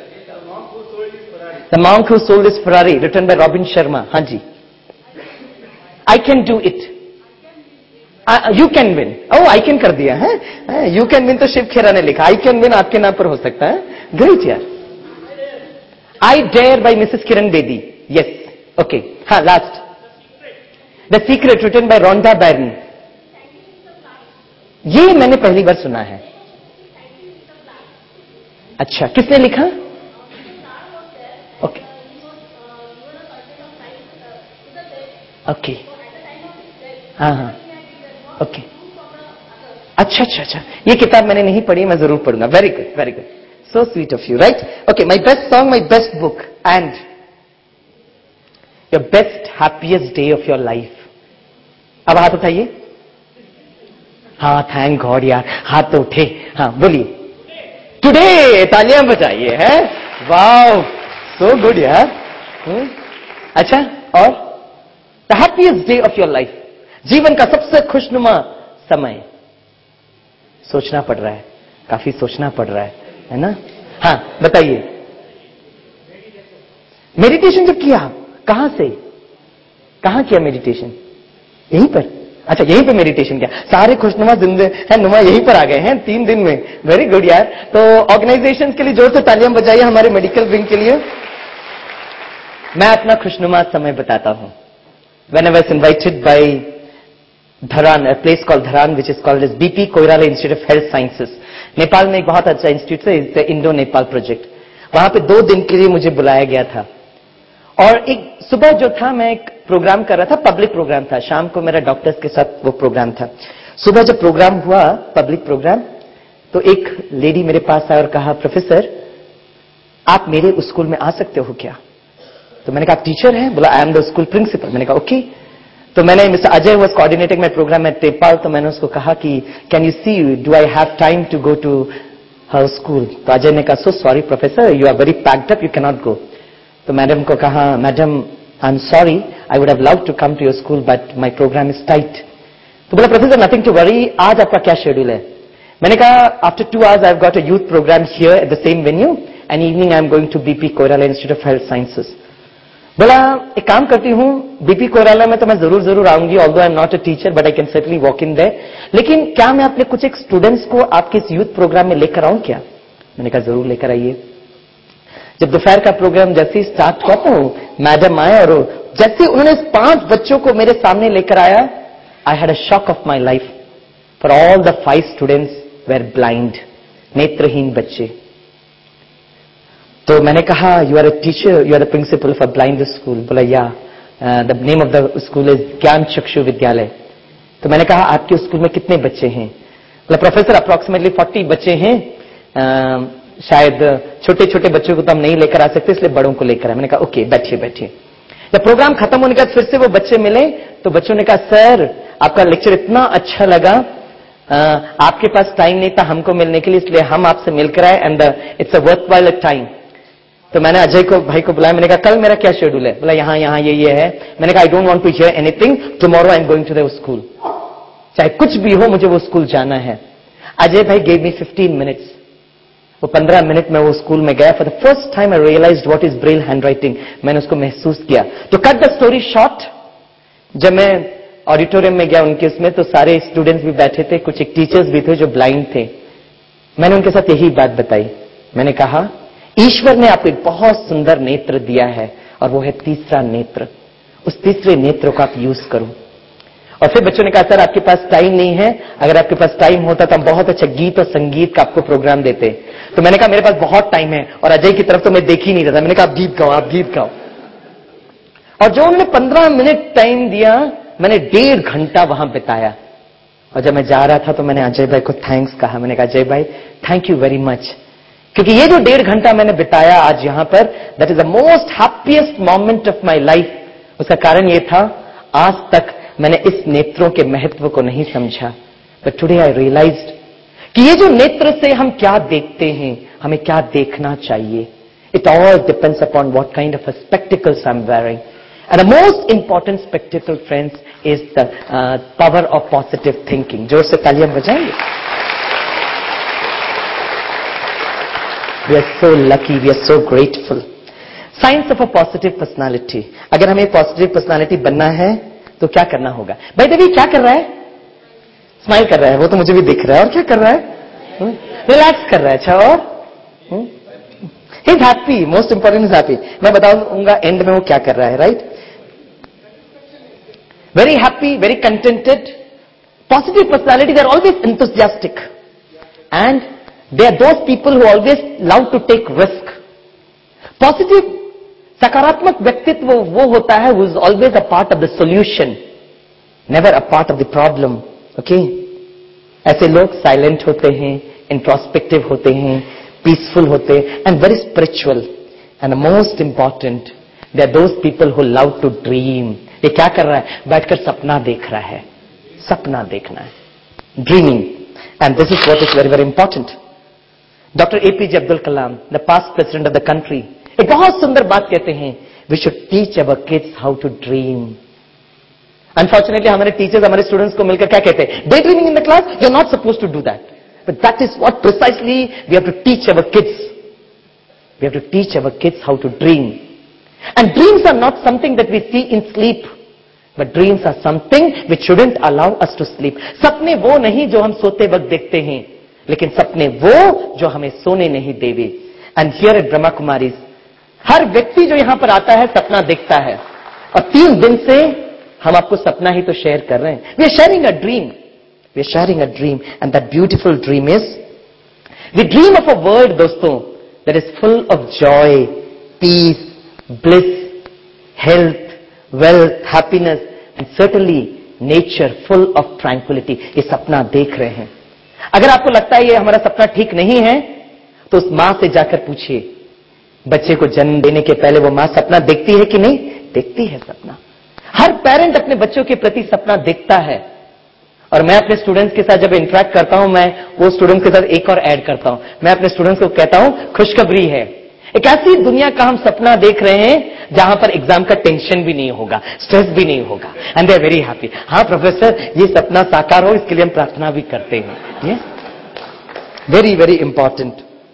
Speaker 4: the monk who sold his Ferrari, written by Robin Sharma. हाँ जी, I can do it, you can win. Oh, I can कर दिया है, यू कैन विन तो शिव खेरा ने लिखा, आई कैन विन आपके नाम पर हो सकता है। ग्रेट यार। I dare by Mrs Kiran Bedi. Yes, okay. हाँ, last, the secret, written by Rhonda Byrne. ये मैंने पहली बार सुना है। अच्छा, किसने लिखा? ओके ओके, हाँ हाँ, ओके। अच्छा अच्छा अच्छा, ये किताब मैंने नहीं पढ़ी, मैं जरूर पढ़ूंगा। Very good very good, So sweet of you, right? Okay, my best song, my best book, and your best happiest day of your life. अब हाथ उठाइए. हाँ, थैंक गॉड यार, हाथ तो उठे. हाँ, बोलिए. टुडे, तालियां बजाइए. है वाओ, सो गुड यार. अच्छा, और the happiest day of your life, जीवन का सबसे खुशनुमा समय. सोचना पड़ रहा है, काफी सोचना पड़ रहा है, है ना? हाँ, बताइए. मेडिटेशन जब किया, कहां से कहां किया मेडिटेशन? यहीं पर. अच्छा, यहीं पे मेडिटेशन किया. सारे खुशनुमा जिंदगी है नुमा यहीं पर आ गए हैं तीन दिन में. वेरी गुड यार. तो ऑर्गेनाइजेशन के लिए जोर से तालियां बजाइए हमारे मेडिकल विंग के लिए. मैं अपना खुशनुमा समय बताता हूं. When I was invited by Dharan, a place called Dharan, which is called as B P Koirala Institute of Health Sciences. Nepal में एक बहुत अच्छा इंस्टीट्यूट है, इट्स इंडो नेपाल प्रोजेक्ट. वहां पे दो दिन के लिए मुझे बुलाया गया था. और एक सुबह जो था, मैं एक प्रोग्राम कर रहा था, पब्लिक प्रोग्राम था. शाम को मेरा डॉक्टर्स के साथ वो प्रोग्राम था. सुबह जब प्रोग्राम हुआ, पब्लिक प्रोग्राम, तो एक लेडी मेरे पास आया और कहा, प्रोफेसर आप मेरे स्कूल में आ सकते हो क्या? तो मैंने कहा, टीचर है? बोला, I am the school principal. मैंने कहा, ओके. तो मैंने, mister Ajay was coordinating my programme at Nepal, तो मैंने उसको कहा कि can you see, do I have time to go to her school? तो अजय ने कहा, so sorry professor, you are very packed up, you can not go. तो मैडम को कहा, madam I am sorry, I would have loved to come to your school but my programme is tight. तो बोला, professor nothing to worry, आज आपका क्या schedule है? मैंने कहा, after two hours I have got a youth programme here at the same venue and evening I am going to BP Koirala institute of health sciences. बोला, एक काम करती हूं, बीपी कोइराला में तो मैं जरूर जरूर आऊंगी, although I am not a teacher but I can certainly walk in there. लेकिन क्या मैं अपने कुछ एक स्टूडेंट्स को आपके इस यूथ प्रोग्राम में लेकर आऊं क्या? मैंने कहा, जरूर लेकर आइए. जब दोपहर का प्रोग्राम जैसे ही स्टार्ट हुआ, तो मैडम आए और जैसे उन्होंने पांच बच्चों को मेरे सामने लेकर आया, I had a shock of my life. For all the five students were blind, नेत्रहीन बच्चे. तो मैंने कहा, you are a teacher, you are the principal for blind school? बोला, yeah, the name of the school is Gyan Chakshu विद्यालय. तो मैंने कहा, आपके स्कूल में कितने बच्चे हैं? बोला, प्रोफेसर अप्रोक्सीमेटली फोर्टी बच्चे हैं. uh, शायद छोटे छोटे बच्चों को तो हम नहीं लेकर आ सकते, इसलिए बड़ों को लेकर आए. मैंने कहा, ओके, बैठिए बैठिए. जब प्रोग्राम खत्म होने के बाद फिर से वो बच्चे मिले, तो बच्चों ने कहा, सर आपका लेक्चर इतना अच्छा लगा, uh, आपके पास टाइम नहीं था हमको मिलने के लिए, इसलिए हम आपसे मिलकर आए and it's a worthwhile time. तो मैंने अजय को भाई को बुलाया. मैंने कहा, कल मेरा क्या शेड्यूल है? बोला, यहाँ यहाँ ये ये है. मैंने कहा, I don't want to hear anything, tomorrow I am going to the school. चाहे कुछ भी हो, मुझे वो स्कूल जाना है. अजय भाई गेव मी फिफ्टीन मिनट्स. वो पंद्रह मिनट में वो स्कूल में गया. For the first time I realised what is braille handwriting. मैंने उसको महसूस किया. तो कट द स्टोरी शॉर्ट, जब मैं ऑडिटोरियम में गया उनके उसमें, तो सारे स्टूडेंट्स भी बैठे थे, कुछ एक टीचर्स भी थे जो ब्लाइंड थे. मैंने उनके साथ यही बात बताई. मैंने कहा, ईश्वर ने आपको एक बहुत सुंदर नेत्र दिया है और वो है तीसरा नेत्र. उस तीसरे नेत्र को आप यूज करो. और फिर बच्चों ने कहा, सर आपके पास टाइम नहीं है, अगर आपके पास टाइम होता तो हम बहुत अच्छा गीत और संगीत का आपको प्रोग्राम देते. तो मैंने कहा, मेरे पास बहुत टाइम है. और अजय की तरफ तो मैं देख ही नहीं रहा था. मैंने कहा, आप गीत गाओ, आप गीत गाओ. और जो उन्होंने पंद्रह मिनट टाइम दिया, मैंने डेढ़ घंटा वहां बिताया. और जब मैं जा रहा था तो मैंने अजय भाई को थैंक्स कहा. मैंने कहा, अजय भाई थैंक यू वेरी मच, क्योंकि ये जो डेढ़ घंटा मैंने बिताया आज यहां पर, that is the most happiest moment of my life. उसका कारण ये था, आज तक मैंने इस नेत्रों के महत्व को नहीं समझा, बट टुडे आई रियलाइज्ड कि ये जो नेत्र से हम क्या देखते हैं, हमें क्या देखना चाहिए. It all depends upon what kind of spectacles I am wearing. And the most important spectacle friends is the power of positive thinking. जोर से तालियां बजाएंगे. We are so lucky, we are so grateful. Science of a positive personality. अगर हमें positive personality बनना है तो क्या करना होगा? भाई देवी क्या कर रहा है? स्माइल कर रहा है, वो तो मुझे भी दिख रहा है. और क्या कर रहा है? रिलैक्स कर रहा है. अच्छा, और he is happy. Most important is happy. मैं बताऊंगा एंड में वो क्या कर रहा है. Right? Very happy, very contented. Positive personality, they are always enthusiastic and they are those people who always love to take risk. Positive, सकारात्मक व्यक्तित्व वो होता है who is always a part of the solution, never a part of the problem. Okay? ऐसे लोग silent होते हैं, introspective होते हैं, पीसफुल होते and very spiritual and most important they are those people who love to dream. ये क्या कर रहा है? बैठकर सपना देख रहा है, सपना देखना है, dreaming, and this is what is very very important. Doctor APJ Abdul Kalam, the past president of the country, एक बहुत सुंदर बात कहते हैं, we should teach our kids how to dream. Unfortunately हमारे टीचर्स हमारे स्टूडेंट्स को मिलकर क्या कहते हैं? Day dreaming in the class, you are not suppose to do that, but that is what precisely we have to teach our kids. We have to teach our kids how to dream. And dreams are not something that we see in sleep, but dreams are something which shouldn't allow us to sleep. सपने वो नहीं जो हम सोते वक्त देखते हैं, लेकिन सपने वो जो हमें सोने नहीं देवे। And here at Brahma Kumaris, हर व्यक्ति जो यहां पर आता है सपना देखता है, और तीन दिन से हम आपको सपना ही तो शेयर कर रहे हैं। We are sharing a dream, we are sharing a dream, and that beautiful dream is, we dream of a world दोस्तों that is full of joy, peace, bliss, health, wealth, happiness, and certainly nature full of tranquility। ये सपना देख रहे हैं। अगर आपको लगता है ये हमारा सपना ठीक नहीं है, तो उस मां से जाकर पूछिए, बच्चे को जन्म देने के पहले वो मां सपना देखती है कि नहीं? देखती है सपना। हर पेरेंट अपने बच्चों के प्रति सपना देखता है। और मैं अपने स्टूडेंट्स के साथ जब इंटरेक्ट करता हूं, मैं वो स्टूडेंट्स के साथ एक और ऐड करता हूं। मैं अपने स्टूडेंट्स को कहता हूं, खुशखबरी है, एक ऐसी दुनिया का हम सपना देख रहे हैं जहां पर एग्जाम का टेंशन भी नहीं होगा, स्ट्रेस भी नहीं होगा, and they are very happy. हाँ प्रोफेसर, ये सपना साकार हो, इसके लिए हम प्रार्थना भी करते हैं। Very very important.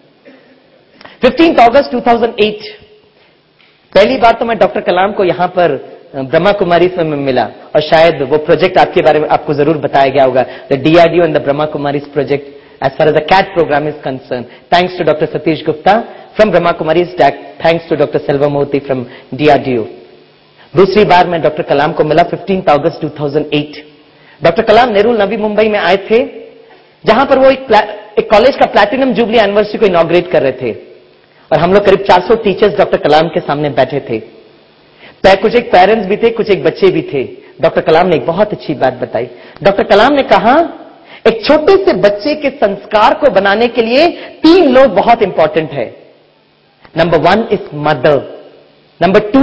Speaker 4: Fifteenth August two thousand eight, पहली बार तो मैं डॉक्टर कलाम को यहां पर ब्रह्मा कुमारी में मिला, और शायद वो प्रोजेक्ट आपके बारे में आपको जरूर बताया गया होगा, the DRDO and the Brahma Kumari project as far as the C A T program is concerned. Thanks to Doctor Satish Gupta from Brahma Kumaris, thanks to Doctor Selva Murthy from D R D O. दूसरी बार मैं doctor Kalam को मिला fifteenth August two thousand eight. Doctor Kalam Nerul Navi Mumbai में आए थे, जहां पर वो एक, एक कॉलेज का प्लैटिनम जुबली एनिवर्सरी को इनॉग्रेट कर रहे थे, और हम लोग करीब चार सौ टीचर्स डॉक्टर कलाम के सामने बैठे थे। कुछ एक पेरेंट्स भी थे, कुछ एक बच्चे भी थे। डॉक्टर कलाम ने एक बहुत अच्छी बात बताई। डॉक्टर कलाम ने कहा, एक छोटे से बच्चे के संस्कार को बनाने के लिए तीन लोग बहुत इंपॉर्टेंट है। Number one is mother, number two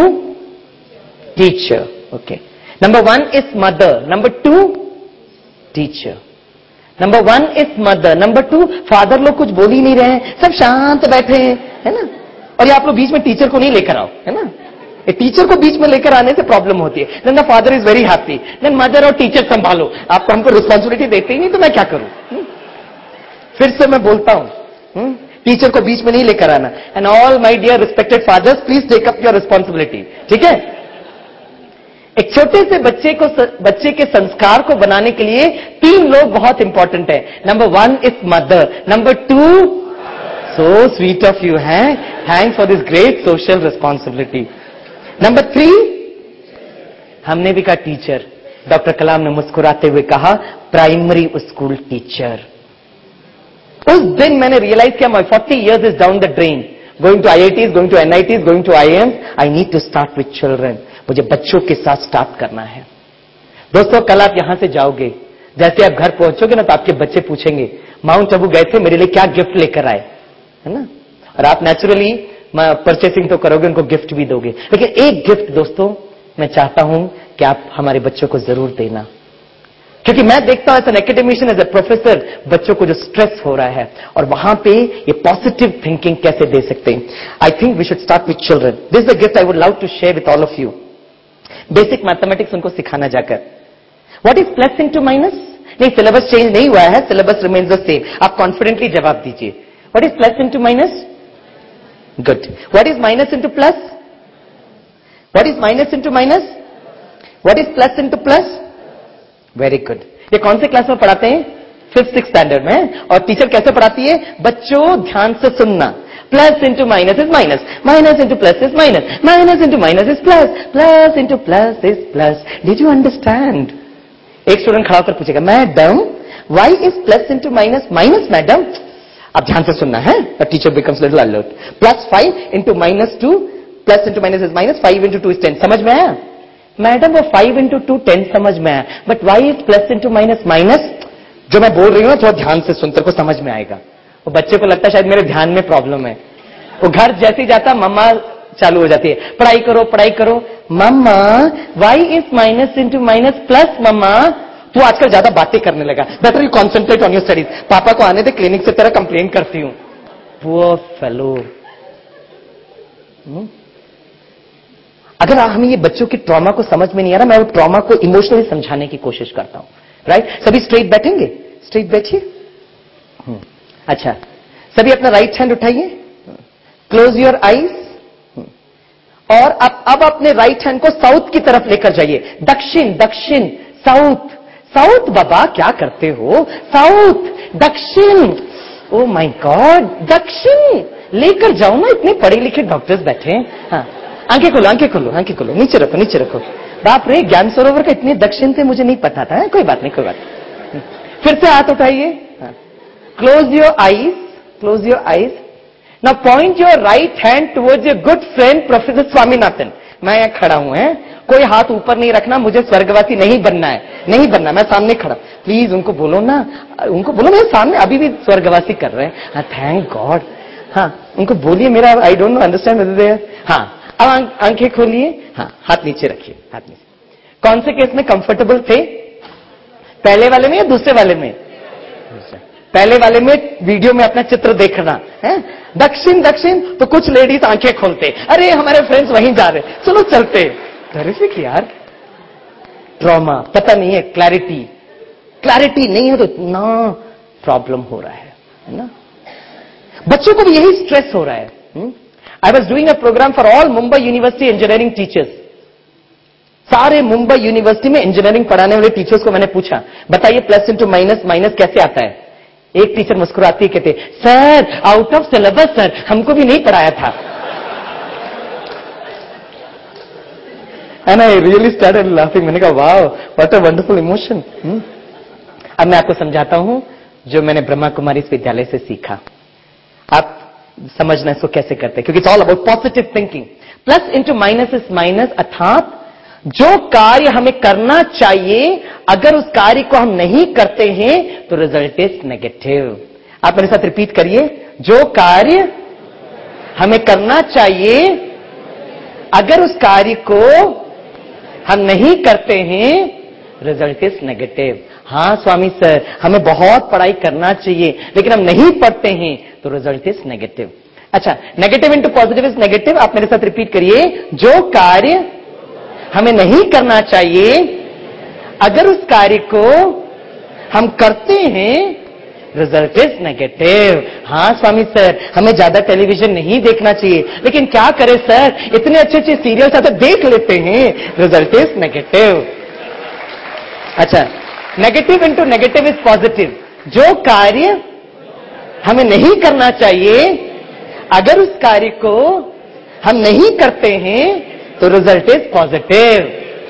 Speaker 4: teacher. Okay, number one is mother, number two teacher. Number one is mother, number two father. लोग कुछ बोल ही नहीं रहे हैं, सब शांत बैठे हैं, है ना। और ये आप लोग बीच में टीचर को नहीं लेकर आओ, है ना। टीचर को बीच में लेकर आने से प्रॉब्लम होती है। Then the father is very happy, then mother और टीचर संभालो। आपको हमको रिस्पॉन्सिबिलिटी देते ही नहीं तो मैं क्या करूं। हुँ? फिर से मैं बोलता हूं, टीचर को बीच में नहीं लेकर आना। And all my dear respected fathers, please take up your responsibility, ठीक है। एक छोटे से बच्चे को बच्चे के संस्कार को बनाने के लिए तीन लोग बहुत इंपॉर्टेंट है। Number one is mother, number two, so sweet of you है, thanks for this great social responsibility. Number three, हमने भी कहा टीचर। डॉक्टर कलाम ने मुस्कुराते हुए कहा, प्राइमरी स्कूल टीचर। उस दिन मैंने रियलाइज किया, my forty years is down the drain, going to IITs, going to NITs, going to IIMs, I need to start with children. मुझे बच्चों के साथ स्टार्ट करना है। दोस्तों, कल आप यहां से जाओगे, जैसे आप घर पहुंचोगे ना, तो आपके बच्चे पूछेंगे, माउंट आबू गए थे, मेरे लिए क्या गिफ्ट लेकर आए, है ना। और आप नेचुरली परचेसिंग तो करोगे, उनको गिफ्ट भी दोगे। लेकिन एक गिफ्ट दोस्तों मैं चाहता हूं कि आप हमारे बच्चों को जरूर देना, क्योंकि मैं देखता हूं as an academician, as a professor, बच्चों को जो स्ट्रेस हो रहा है, और वहां पे ये पॉजिटिव थिंकिंग कैसे दे सकते हैं। I think we should start with children. This is a gift I would love to share with all of you. Basic mathematics उनको सिखाना जाकर। What is plus into minus? नहीं, सिलेबस चेंज नहीं हुआ है, सिलेबस रिमेन्स द सेम। आप confidently जवाब दीजिए। What is plus into minus? Good. What is minus into plus? What is minus into minus? What is plus into plus? Very good. ये कौन से क्लास में पढ़ाते हैं? फिफ्थ सिक्स स्टैंडर्ड में। और टीचर कैसे पढ़ाती है? बच्चों ध्यान से सुनना। Plus into minus is minus, minus into plus is minus, minus into minus is plus, plus into plus is plus. Did you understand? एक स्टूडेंट खड़ा होकर पूछेगा, madam why is plus into minus minus? Madam आप ध्यान से सुनना है। The teacher becomes little alert. Plus five into minus two, plus into minus is minus, five into two is ten. समझ में आया? मैडम वो फाइव इंटू टू टेन समझ में आया, but why is plus into minus minus? जो मैं बोल रही हूं थोड़ा ध्यान से सुन, तेरे को समझ में आएगा। वो बच्चे को लगता है शायद मेरे ध्यान में प्रॉब्लम है। वो घर जैसे ही जाता मम्मा चालू हो जाती है, पढ़ाई करो पढ़ाई करो। मम्मा why is minus into minus plus. मम्मा तू आजकल ज्यादा बातें करने लगा, better you concentrate on your studies. पापा को आने दे, क्लिनिक से तेरा कंप्लेन करती हूं। Poor fellow. अगर हमें ये बच्चों के ट्रॉमा को समझ में नहीं आ रहा, मैं वो ट्रॉमा को इमोशनली समझाने की कोशिश करता हूं। Right right? सभी स्ट्रेट बैठेंगे, स्ट्रेट बैठिए। अच्छा, सभी अपना राइट हैंड उठाइए, क्लोज योर आईज, और अब अब अपने राइट हैंड को साउथ की तरफ लेकर जाइए। दक्षिण दक्षिण साउथ साउथ। बाबा क्या करते हो? साउथ दक्षिण। ओ माय गॉड, दक्षिण लेकर जाओ ना, इतने पढ़े लिखे डॉक्टर्स बैठे हैं। हाँ, आंखें खोलो आंखें खोलो आंखें खोलो, नीचे रखो नीचे रखो। बाप रे, ज्ञान सरोवर का इतने दक्षिण थे, मुझे नहीं पता था। कोई बात नहीं कोई बात नहीं। फिर से हाथ उठाइए, close your eyes, close your eyes. Now point your right hand towards your good friend professor Swaminathan. मैं यहां खड़ा हूं, है कोई हाथ ऊपर नहीं रखना, मुझे स्वर्गवासी नहीं बनना है, नहीं बनना। मैं सामने खड़ा, प्लीज उनको बोलो ना, उनको बोलो मेरे सामने अभी भी स्वर्गवासी कर रहे हैं। हाँ, थैंक गॉड। हाँ, उनको बोलिए मेरा, आई डोंट नो अंडरस्टैंड। हाँ, अब आंखें खोलिए। हाँ, हाथ नीचे रखिए, हाथ नीचे। कौन से केस में कंफर्टेबल थे? पहले वाले में या दूसरे वाले में? पहले वाले में वीडियो में अपना चित्र देखना है। दक्षिण दक्षिण तो कुछ लेडीज आंखें खोलते, अरे हमारे फ्रेंड्स वहीं जा रहे, चलो चलते। टेरिफिक यार। ट्रॉमा पता नहीं है, क्लैरिटी क्लैरिटी नहीं है तो इतना प्रॉब्लम हो रहा है, है ना। बच्चों को भी यही स्ट्रेस हो रहा है। I was doing a programme for all Mumbai university engineering teachers. सारे मुंबई यूनिवर्सिटी में इंजीनियरिंग पढ़ाने वाले टीचर्स को मैंने पूछा, बताइए प्लस इंटू माइनस माइनस कैसे आता है। एक टीचर मुस्कुराती कहते, sir out of syllabus sir, हमको भी नहीं पढ़ाया था। And I really started laughing. मैंने कहा wow what a wonderful emotion. अब मैं आपको समझाता हूं जो मैंने ब्रह्मा कुमारी विद्यालय से सीखा। आप समझना इसको कैसे करते हैं, क्योंकि it's all about positive thinking. Plus into minus is minus, अर्थात जो कार्य हमें करना चाहिए अगर उस कार्य को हम नहीं करते हैं तो रिजल्ट इज नेगेटिव। आप मेरे साथ रिपीट करिए, जो कार्य हमें करना चाहिए अगर उस कार्य को हम नहीं करते हैं रिजल्ट इज नेगेटिव। हाँ स्वामी सर, हमें बहुत पढ़ाई करना चाहिए लेकिन हम नहीं पढ़ते हैं तो रिजल्ट इज नेगेटिव। अच्छा, negative into positive is negative. आप मेरे साथ रिपीट करिए, जो कार्य हमें नहीं करना चाहिए अगर उस कार्य को हम करते हैं रिजल्ट इज नेगेटिव। हाँ स्वामी सर, हमें ज्यादा टेलीविजन नहीं देखना चाहिए लेकिन क्या करें सर, इतने अच्छे अच्छे सीरियल्स आते देख लेते हैं, रिजल्ट इज नेगेटिव। अच्छा, negative into negative is positive. जो कार्य हमें नहीं करना चाहिए अगर उस कार्य को हम नहीं करते हैं तो रिजल्ट इज पॉजिटिव।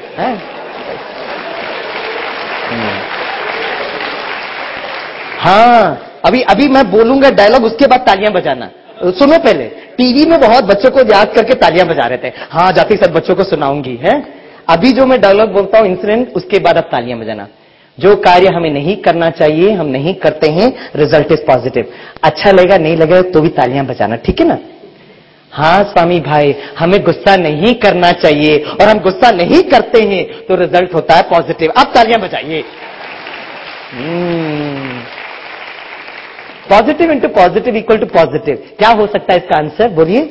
Speaker 4: हाँ, अभी अभी मैं बोलूंगा डायलॉग, उसके बाद तालियां बजाना। सुनो पहले, टीवी में बहुत बच्चों को याद करके तालियां बजा रहे थे। हाँ, जाती सब बच्चों को सुनाऊंगी है। अभी जो मैं डायलॉग बोलता हूं इंसिडेंट, उसके बाद अब तालियां बजाना। जो कार्य हमें नहीं करना चाहिए हम नहीं करते हैं, रिजल्ट इज पॉजिटिव। अच्छा लगेगा नहीं लगेगा तो भी तालियां बजाना, ठीक है ना। हाँ स्वामी भाई, हमें गुस्सा नहीं करना चाहिए और हम गुस्सा नहीं करते हैं तो रिजल्ट होता है पॉजिटिव। अब तालियां बजाइए। Positive into positive equal to positive. क्या हो सकता है इसका आंसर, बोलिए।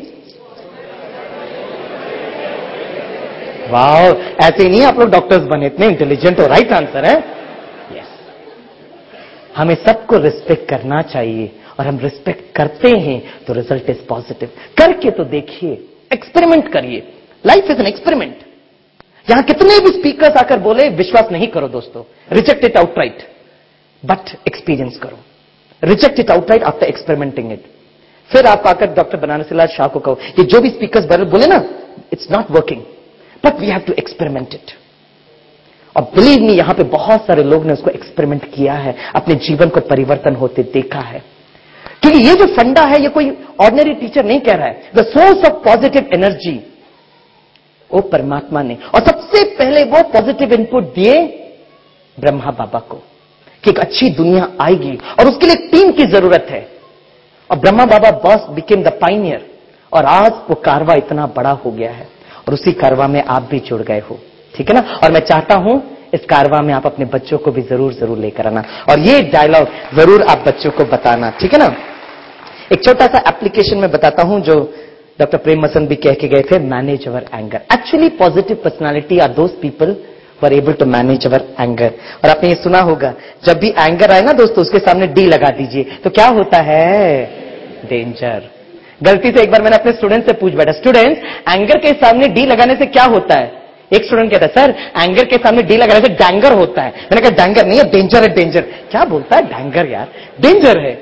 Speaker 4: वाह, ऐसे ही नहीं आप लोग डॉक्टर्स बने, इतने इंटेलिजेंट हो। राइट आंसर है यस। हमें सबको रिस्पेक्ट करना चाहिए और हम रिस्पेक्ट करते हैं तो रिजल्ट इज पॉजिटिव। करके तो देखिए, एक्सपेरिमेंट करिए। Life is an experiment. यहां कितने भी स्पीकर्स आकर बोले विश्वास नहीं करो दोस्तों, reject it outright, but experience करो। Reject it outright after experimenting it. फिर आप आकर डॉक्टर बनारसीलाल शाह को कहो, ये जो भी स्पीकर्स बोले ना, it's not working but we have to experiment it. और बिलीव मी, यहां पे बहुत सारे लोग ने उसको एक्सपेरिमेंट किया है, अपने जीवन को परिवर्तन होते देखा है। क्योंकि ये जो फंडा है, ये कोई ऑर्डिनरी टीचर नहीं कह रहा है। The source of positive energy वो परमात्मा ने, और सबसे पहले वो पॉजिटिव इनपुट दिए ब्रह्मा बाबा को कि एक अच्छी दुनिया आएगी और उसके लिए टीम की जरूरत है। और Brahma Baba boss became the pioneer, और आज वो कारवा इतना बड़ा हो गया है और उसी कारवा में आप भी जुड़ गए हो, ठीक है ना। और मैं चाहता हूं इस कारवा में आप अपने बच्चों को भी जरूर जरूर लेकर आना और ये डायलॉग जरूर आप बच्चों को बताना, ठीक है ना। एक छोटा सा एप्लीकेशन में बताता हूं जो डॉक्टर प्रेम मसन भी कह के गए थे, manage our anger. Actually positive personality are those people who are able to manage our anger. और आपने ये सुना होगा, जब भी एंगर आए ना दोस्तों, उसके सामने डी लगा दीजिए, तो क्या होता है? डेंजर। गलती से एक बार मैंने अपने स्टूडेंट से पूछ बैठा, स्टूडेंट्स एंगर के सामने डी लगाने से क्या होता है? एक स्टूडेंट कहता है, सर एंगर के सामने डी लगाने से डैंगर होता है। मैंने कहा डैंगर नहीं है, डेंजर है, डेंजर। क्या बोलता है डैंगर यार, डेंजर है।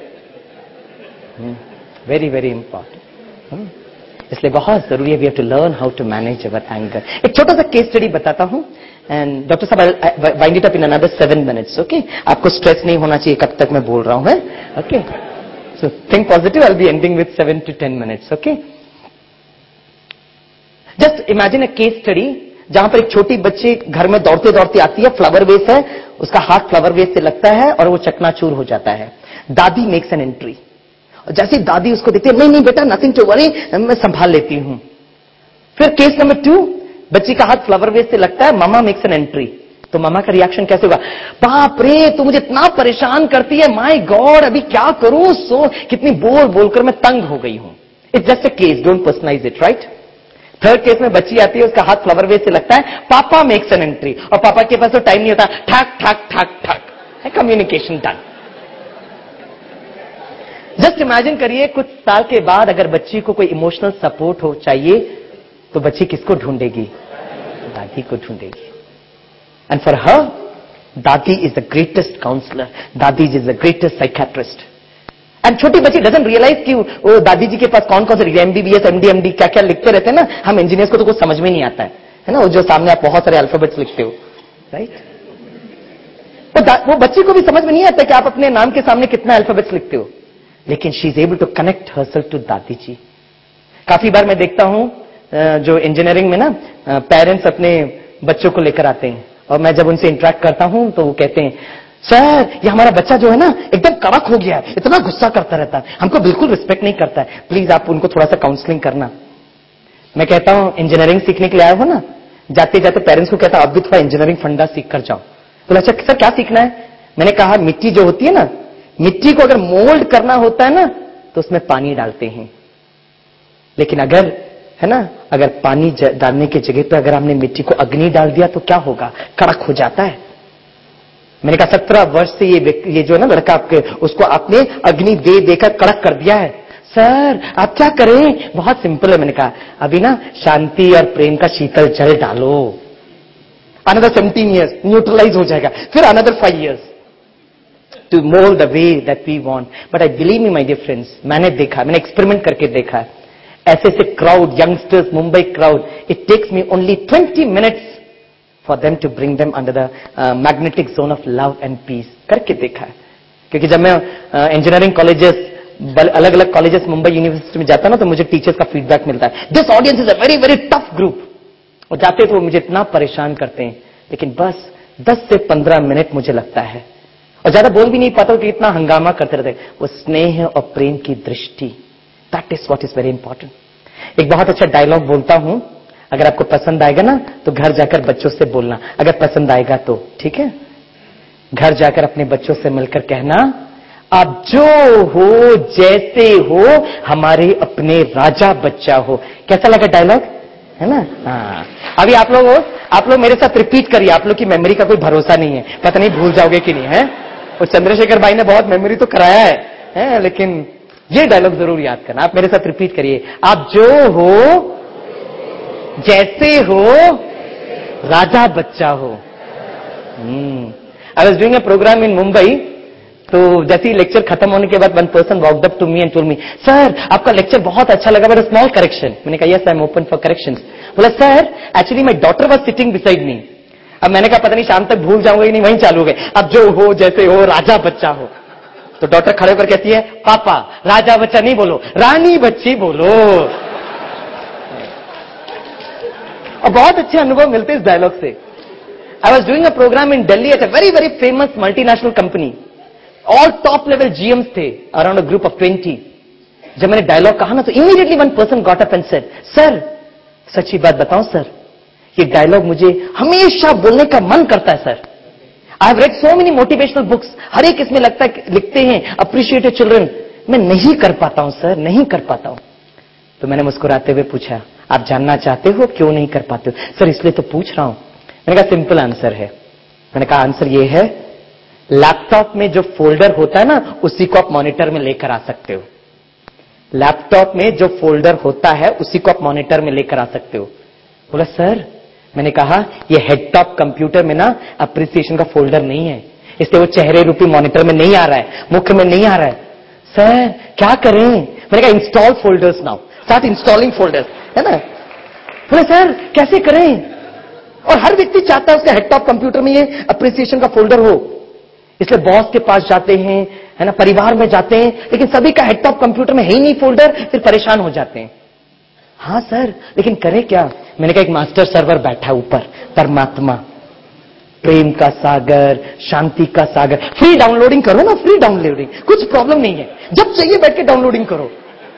Speaker 4: वेरी वेरी इंपॉर्टेंट, इसलिए बहुत जरूरी है we have to learn how to manage our anger. एक छोटा सा केस स्टडी बताता हूं एंड डॉक्टर साहब wind it up in another seven minutes, okay. आपको स्ट्रेस नहीं होना चाहिए कब तक मैं बोल रहा हूं, okay. So think positive, I will be ending with seven to ten minutes, okay. Just imagine a case study जहां पर एक छोटी बच्ची घर में दौड़ते दौड़ते आती है, फ्लावर वेस है, उसका हाथ फ्लावर वेस से लगता है और वो चकनाचूर हो जाता है। दादी मेक्स एन एंट्री, और जैसे दादी उसको देखती है, नहीं नहीं बेटा नथिंग टू वरी, मैं संभाल लेती हूं। फिर केस नंबर टू, बच्ची का हाथ फ्लावर वेस से लगता है, मामा मेक्स एन एंट्री, तो मामा का रिएक्शन कैसे होगा? बाप रे तू मुझे इतना परेशान करती है, माय गॉड अभी क्या करूं, सो कितनी बोल बोलकर मैं तंग हो गई हूं। It's just a case, don't personalize it, right. Third case में बच्ची आती है, उसका हाथ फ्लावर वेस से लगता है, पापा मेक्स एन एंट्री, और पापा के पास तो टाइम नहीं होता, ठक ठक ठक ठक, कम्युनिकेशन डन। जस्ट इमेजिन करिए कुछ साल के बाद अगर बच्ची को कोई इमोशनल सपोर्ट हो चाहिए तो बच्ची किसको ढूंढेगी? दादी को ढूंढेगी। एंड फॉर हर दादी इज द ग्रेटेस्ट काउंसलर, दादी is the greatest psychiatrist. And छोटी बच्ची डजंट रियलाइज कि वो दादी जी के पास कौन कौन से एमबीबीएस एमडी एमडी क्या क्या लिखते रहते हैं ना। हम इंजीनियर्स को तो कुछ समझ में नहीं आता है, है ना, वो जो सामने आप बहुत सारे अल्फाबेट्स लिखते हो, राइट। वो, वो बच्ची को भी समझ में नहीं आता कि आप अपने नाम के सामने कितना अल्फाबेट्स लिखते हो, लेकिन she is able to connect herself to दादी जी। काफी बार मैं देखता हूं जो इंजीनियरिंग में ना पेरेंट्स अपने बच्चों को लेकर आते हैं, और मैं जब उनसे इंटरेक्ट करता हूं तो वो कहते हैं, सर ये हमारा बच्चा जो है ना एकदम कड़क हो गया है, इतना गुस्सा करता रहता है, हमको बिल्कुल रिस्पेक्ट नहीं करता है, प्लीज आप उनको थोड़ा सा काउंसलिंग करना। मैं कहता हूं इंजीनियरिंग सीखने के लिए आए हो ना, जाते जाते पेरेंट्स को कहता अब भी थोड़ा इंजीनियरिंग फंडा सीख कर जाओ। तो अच्छा सर क्या सीखना है? मैंने कहा मिट्टी जो होती है ना, मिट्टी को अगर मोल्ड करना होता है ना तो उसमें पानी डालते हैं, लेकिन अगर है ना अगर पानी डालने की जगह पे अगर हमने मिट्टी को अग्नि डाल दिया तो क्या होगा? कड़क हो जाता है। मैंने कहा सत्रह वर्ष से ये ये जो है ना लड़का आपके, उसको आपने अग्नि दे देकर कड़क कर दिया है। सर आप क्या करें? बहुत सिंपल है। मैंने कहा अभी ना शांति और प्रेम का शीतल जल डालो, अनदर सेवनटीन ईयर्स न्यूट्रलाइज हो जाएगा, फिर another five years to mould the way that we want. But I believe me my dear friends, मैंने देखा, मैंने एक्सपेरिमेंट करके देखा है, ऐसे ऐसे crowd, youngsters, Mumbai crowd, it takes me only twenty minutes for them to bring them under the magnetic zone of love and peace. करके देखा है, क्योंकि जब मैं इंजीनियरिंग कॉलेजेस, अलग अलग कॉलेजेस मुंबई यूनिवर्सिटी में जाता ना, तो मुझे टीचर्स का फीडबैक मिलता है, this audience is a very very tough group. और जाते तो वो मुझे इतना परेशान करते हैं, लेकिन बस दस से पंद्रह मिनट मुझे लगता है, और ज्यादा बोल भी नहीं पाता कि इतना हंगामा करते रहते। वो स्नेह और प्रेम की दृष्टि, that is what is very important. एक बहुत अच्छा डायलॉग बोलता हूं, अगर आपको पसंद आएगा ना तो घर जाकर बच्चों से बोलना, अगर पसंद आएगा तो, ठीक है। घर जाकर अपने बच्चों से मिलकर कहना, आप जो हो जैसे हो हमारे अपने राजा बच्चा हो। कैसा लगा डायलॉग, है ना? हाँ, अभी आप लोग आप लोग मेरे साथ रिपीट करिए, आप लोग की मेमोरी का कोई भरोसा नहीं है, पता नहीं भूल जाओगे कि नहीं, है। और चंद्रशेखर भाई ने बहुत मेमोरी तो कराया है, है, लेकिन ये डायलॉग जरूर याद करना। आप मेरे साथ रिपीट करिए, आप जो हो जैसे हो राजा बच्चा हो। I was doing a programme in Mumbai, तो जैसे ही लेक्चर खत्म होने के बाद one person walked up to me and told me, sir आपका लेक्चर बहुत अच्छा लगा, बट स्मॉल करेक्शन। मैंने कहा yes I am open for corrections. बोला sir actually my daughter was sitting beside me. अब मैंने कहा पता नहीं शाम तक भूल जाऊंगा कि नहीं, वहीं चालू हो गए, अब जो हो जैसे हो राजा बच्चा हो। तो डॉक्टर खड़े होकर कहती है, पापा राजा बच्चा नहीं बोलो, रानी बच्ची बोलो। और बहुत अच्छे अनुभव मिलते इस डायलॉग से। I was doing a programme in Delhi at a very very famous multinational company, all top level GMs थे, around a group of twenty. जब मैंने डायलॉग कहा ना तो immediately one person got up and said, sir सच्ची बात बताऊं sir, ये डायलॉग मुझे हमेशा बोलने का मन करता है sir. I have read so many motivational books, हर एक इसमें लगता है, लिखते हैं अप्रिशिएट योर चिल्ड्रन, मैं नहीं कर पाता हूं सर, नहीं कर पाता हूं। तो मैंने मुस्कुराते हुए पूछा, आप जानना चाहते हो क्यों नहीं कर पाते हो? सर इसलिए तो पूछ रहा हूं। मैंने कहा सिंपल आंसर है। मैंने कहा आंसर ये है, लैपटॉप में जो फोल्डर होता है ना, उसी को आप मॉनिटर में लेकर आ सकते हो। लैपटॉप में जो फोल्डर होता है उसी को आप मॉनिटर में लेकर आ सकते हो। बोला सर, मैंने कहा ये हेडटॉप कंप्यूटर में ना अप्रिसिएशन का फोल्डर नहीं है, इसलिए वो चेहरे रूपी मॉनिटर में नहीं आ रहा है, मुख्य में नहीं आ रहा है। सर क्या करें? मैंने कहा install folders now, start installing folders, है ना। बोले सर कैसे करें? और हर व्यक्ति चाहता है उसके हेडटॉप कंप्यूटर में ये अप्रिसिएशन का फोल्डर हो, इसलिए बॉस के पास जाते हैं, है ना, परिवार में जाते हैं, लेकिन सभी का हेडटॉप कंप्यूटर में है ही नहीं फोल्डर, फिर परेशान हो जाते हैं। हाँ सर लेकिन करें क्या? मैंने कहा एक मास्टर सर्वर बैठा ऊपर, परमात्मा, प्रेम का सागर, शांति का सागर, फ्री डाउनलोडिंग करो ना, फ्री डाउनलोडिंग, कुछ प्रॉब्लम नहीं है, जब चाहिए बैठ के डाउनलोडिंग करो।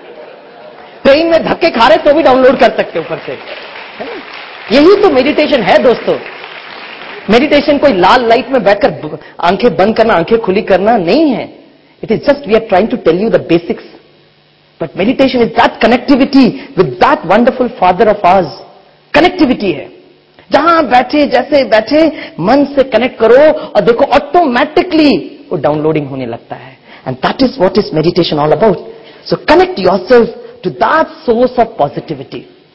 Speaker 4: ट्रेन में धक्के खा रहे तो भी डाउनलोड कर सकते हो ऊपर से, है ना? यही तो मेडिटेशन है दोस्तों। मेडिटेशन कोई लाल लाइट में बैठकर आंखें बंद करना, आंखें खुली करना नहीं है। It is just we are trying to tell you the basics, but meditation is that connectivity with that wonderful father of ours. Connectivity है, जहां बैठे जैसे बैठे मन से कनेक्ट करो और देखो ऑटोमेटिकली वो डाउनलोडिंग होने लगता है। And that is what is meditation all about. So connect yourself to that source of positivity.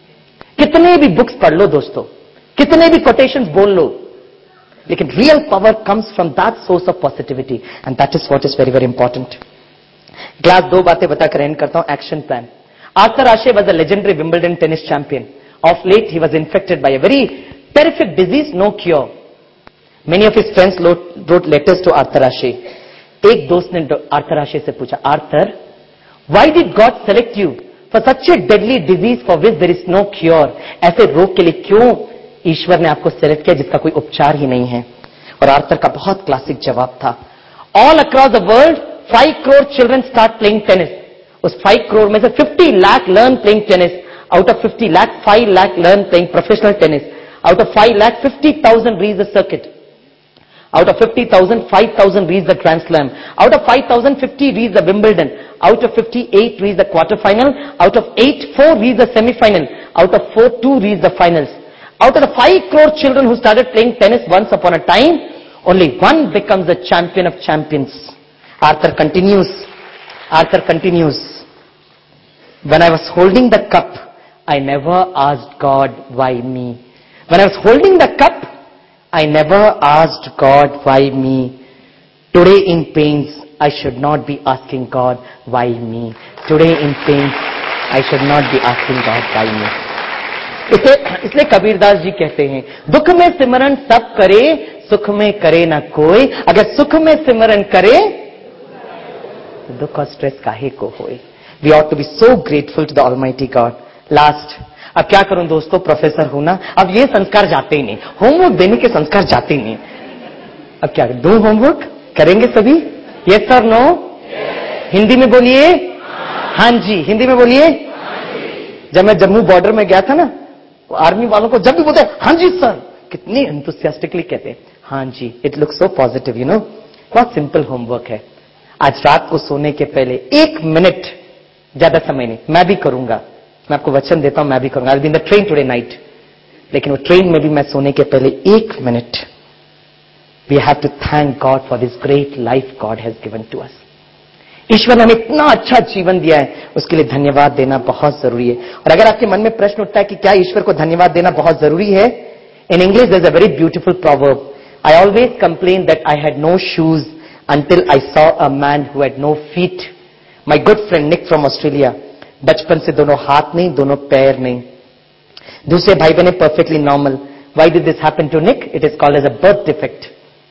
Speaker 4: कितने भी बुक्स पढ़ लो दोस्तों, कितने भी कोटेशंस बोल लो, लेकिन real power comes from that source of positivity, and that is what is very very important. Class दो बातें बताकर एंड करता हूं। Action plan. Arthur Ashe was a legendary Wimbledon tennis champion. Of late, he was infected by a very terrific disease, no cure. Many of his friends wrote, wrote letters to Arthur Ashe. एक दोस्त ने Arthur Ashe से पूछा, Arthur, why did God select you for such a deadly disease for which there is no cure? ऐसे रोग के लिए क्यों ईश्वर ने आपको सेलेक्ट किया जिसका कोई उपचार ही नहीं है? और आर्थर का बहुत क्लासिक जवाब था, all across the world five crore children start playing tennis. उस फाइव करोड़ में से fifty lakh learn playing tennis. Out of fifty lakh, five lakh learn playing professional tennis. Out of five lakh, fifty thousand reach the circuit. Out of fifty thousand, five thousand reach the Grand Slam. Out of five thousand, fifty reach the Wimbledon. Out of fifty, eight reach the quarter final. Out of eight, four reach the semi-final. Out of four, two reach the finals. Out of the five crore children who started playing tennis once upon a time, only one becomes the champion of champions. Arthur continues. Arthur continues. When I was holding the cup, I never asked God why me. When I was holding the cup, I never asked God why me. Today in pains, I should not be asking God why me. Today in pains, I should not be asking God why me. इसे इसलिए कबीरदास जी कहते हैं, दुख में सिमरन सब करे, सुख में करे ना कोई। अगर सुख में सिमरन करे तो दुख और स्ट्रेस काहे को होए। We ought to be so grateful to the Almighty God. Last, अब क्या करूं दोस्तों, प्रोफेसर हूं ना, अब ये संस्कार जाते ही नहीं, होमवर्क देने के संस्कार जाते ही नहीं। अब क्या दूं होमवर्क? करेंगे सभी? यस और नो? हिंदी में बोलिए हाँ जी। हिंदी में बोलिए। जब मैं जम्मू बॉर्डर में गया था ना, आर्मी वालों को जब भी बोलते हाँ जी सर, कितनी एंथुसियास्टिकली कहते हैं हाँ जी। It looks so positive, you know. बहुत सिंपल होमवर्क है। आज रात को सोने के पहले एक मिनट, ज्यादा समय नहीं, मैं भी करूंगा, मैं आपको वचन देता हूं, मैं भी करूंगा। I will be in the train today night, लेकिन वो ट्रेन में भी मैं सोने के पहले एक minute, we have to thank God for this great life God has given to us. ईश्वर ने हमें इतना अच्छा जीवन दिया है, उसके लिए धन्यवाद देना बहुत जरूरी है। और अगर आपके मन में प्रश्न उठता है कि क्या ईश्वर को धन्यवाद देना बहुत जरूरी है, in English there is a very beautiful proverb, I always complain that I had no shoes until I saw a man who had no feet. My good friend Nick from Australia, बचपन से दोनों हाथ नहीं, दोनों पैर नहीं। दूसरे भाई बहने perfectly normal. Why did this happen to Nick? It is called as a birth defect.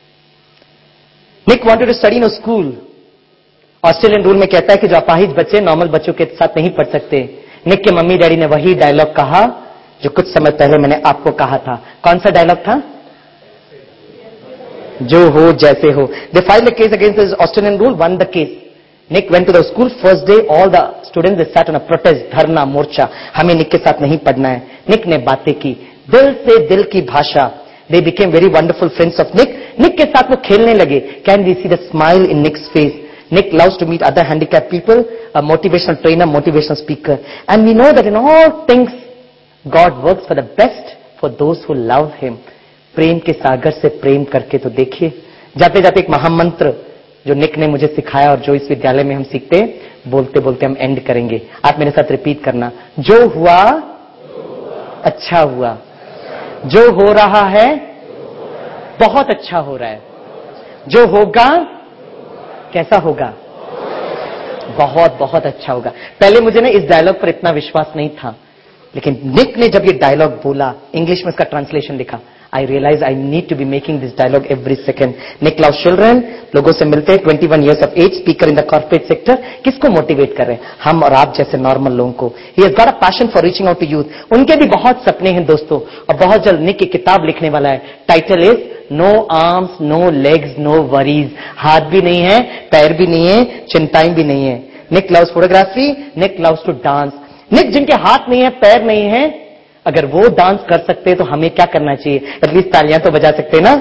Speaker 4: Nick wanted to study in a school. Australian rule में कहता है कि जो अपाहिज बच्चे नॉर्मल बच्चों के साथ नहीं पढ़ सकते। निक के मम्मी डैडी ने वही डायलॉग कहा जो कुछ समय पहले मैंने आपको कहा था। कौन सा डायलॉग था? जो हो जैसे हो। They filed the case against this Australian rule, won the case. Nick went to the school. First day, all the students they sat on a protest, धरना, मोर्चा. हमें निक के साथ नहीं पढ़ना है. निक ने बातें की, दिल से दिल की भाषा. They became very wonderful friends of Nick. Nick के साथ वो खेलने लगे. Can we see the smile in Nick's face? Nick loves to meet other handicapped people, a motivational trainer, motivational speaker. And we know that in all things, God works for the best for those who love Him. प्रेम के सागर से प्रेम करके तो देखिए. जाते जाते एक महामंत्र जो निक ने मुझे सिखाया और जो इस विद्यालय में हम सीखते हैं, बोलते बोलते हम एंड करेंगे. आप मेरे साथ रिपीट करना. जो हुआ अच्छा हुआ, जो हो रहा है बहुत अच्छा हो रहा है, जो होगा कैसा होगा, बहुत बहुत अच्छा होगा. पहले मुझे ना इस डायलॉग पर इतना विश्वास नहीं था, लेकिन निक ने जब ये डायलॉग बोला, इंग्लिश में इसका ट्रांसलेशन लिखा, I realized I need to be making this dialogue every second. Nick loves children, लोगों से मिलते हैं, twenty-one years of age, speaker in the corporate sector. किसको मोटिवेट कर रहे हैं? हम और आप जैसे नॉर्मल लोगों को. He has got a passion for reaching out to youth. उनके भी बहुत सपने हैं दोस्तों, और बहुत जल्द निक की किताब लिखने वाला है. Title is no arms, no legs, no worries. हाथ भी नहीं है, पैर भी नहीं है, चिंताएं भी नहीं है. Nick loves photography, Nick loves to dance. Nick जिनके हाथ नहीं है, पैर नहीं है, अगर वो डांस कर सकते हैं तो हमें क्या करना चाहिए? एटलीस्ट तालियां तो बजा सकते हैं ना.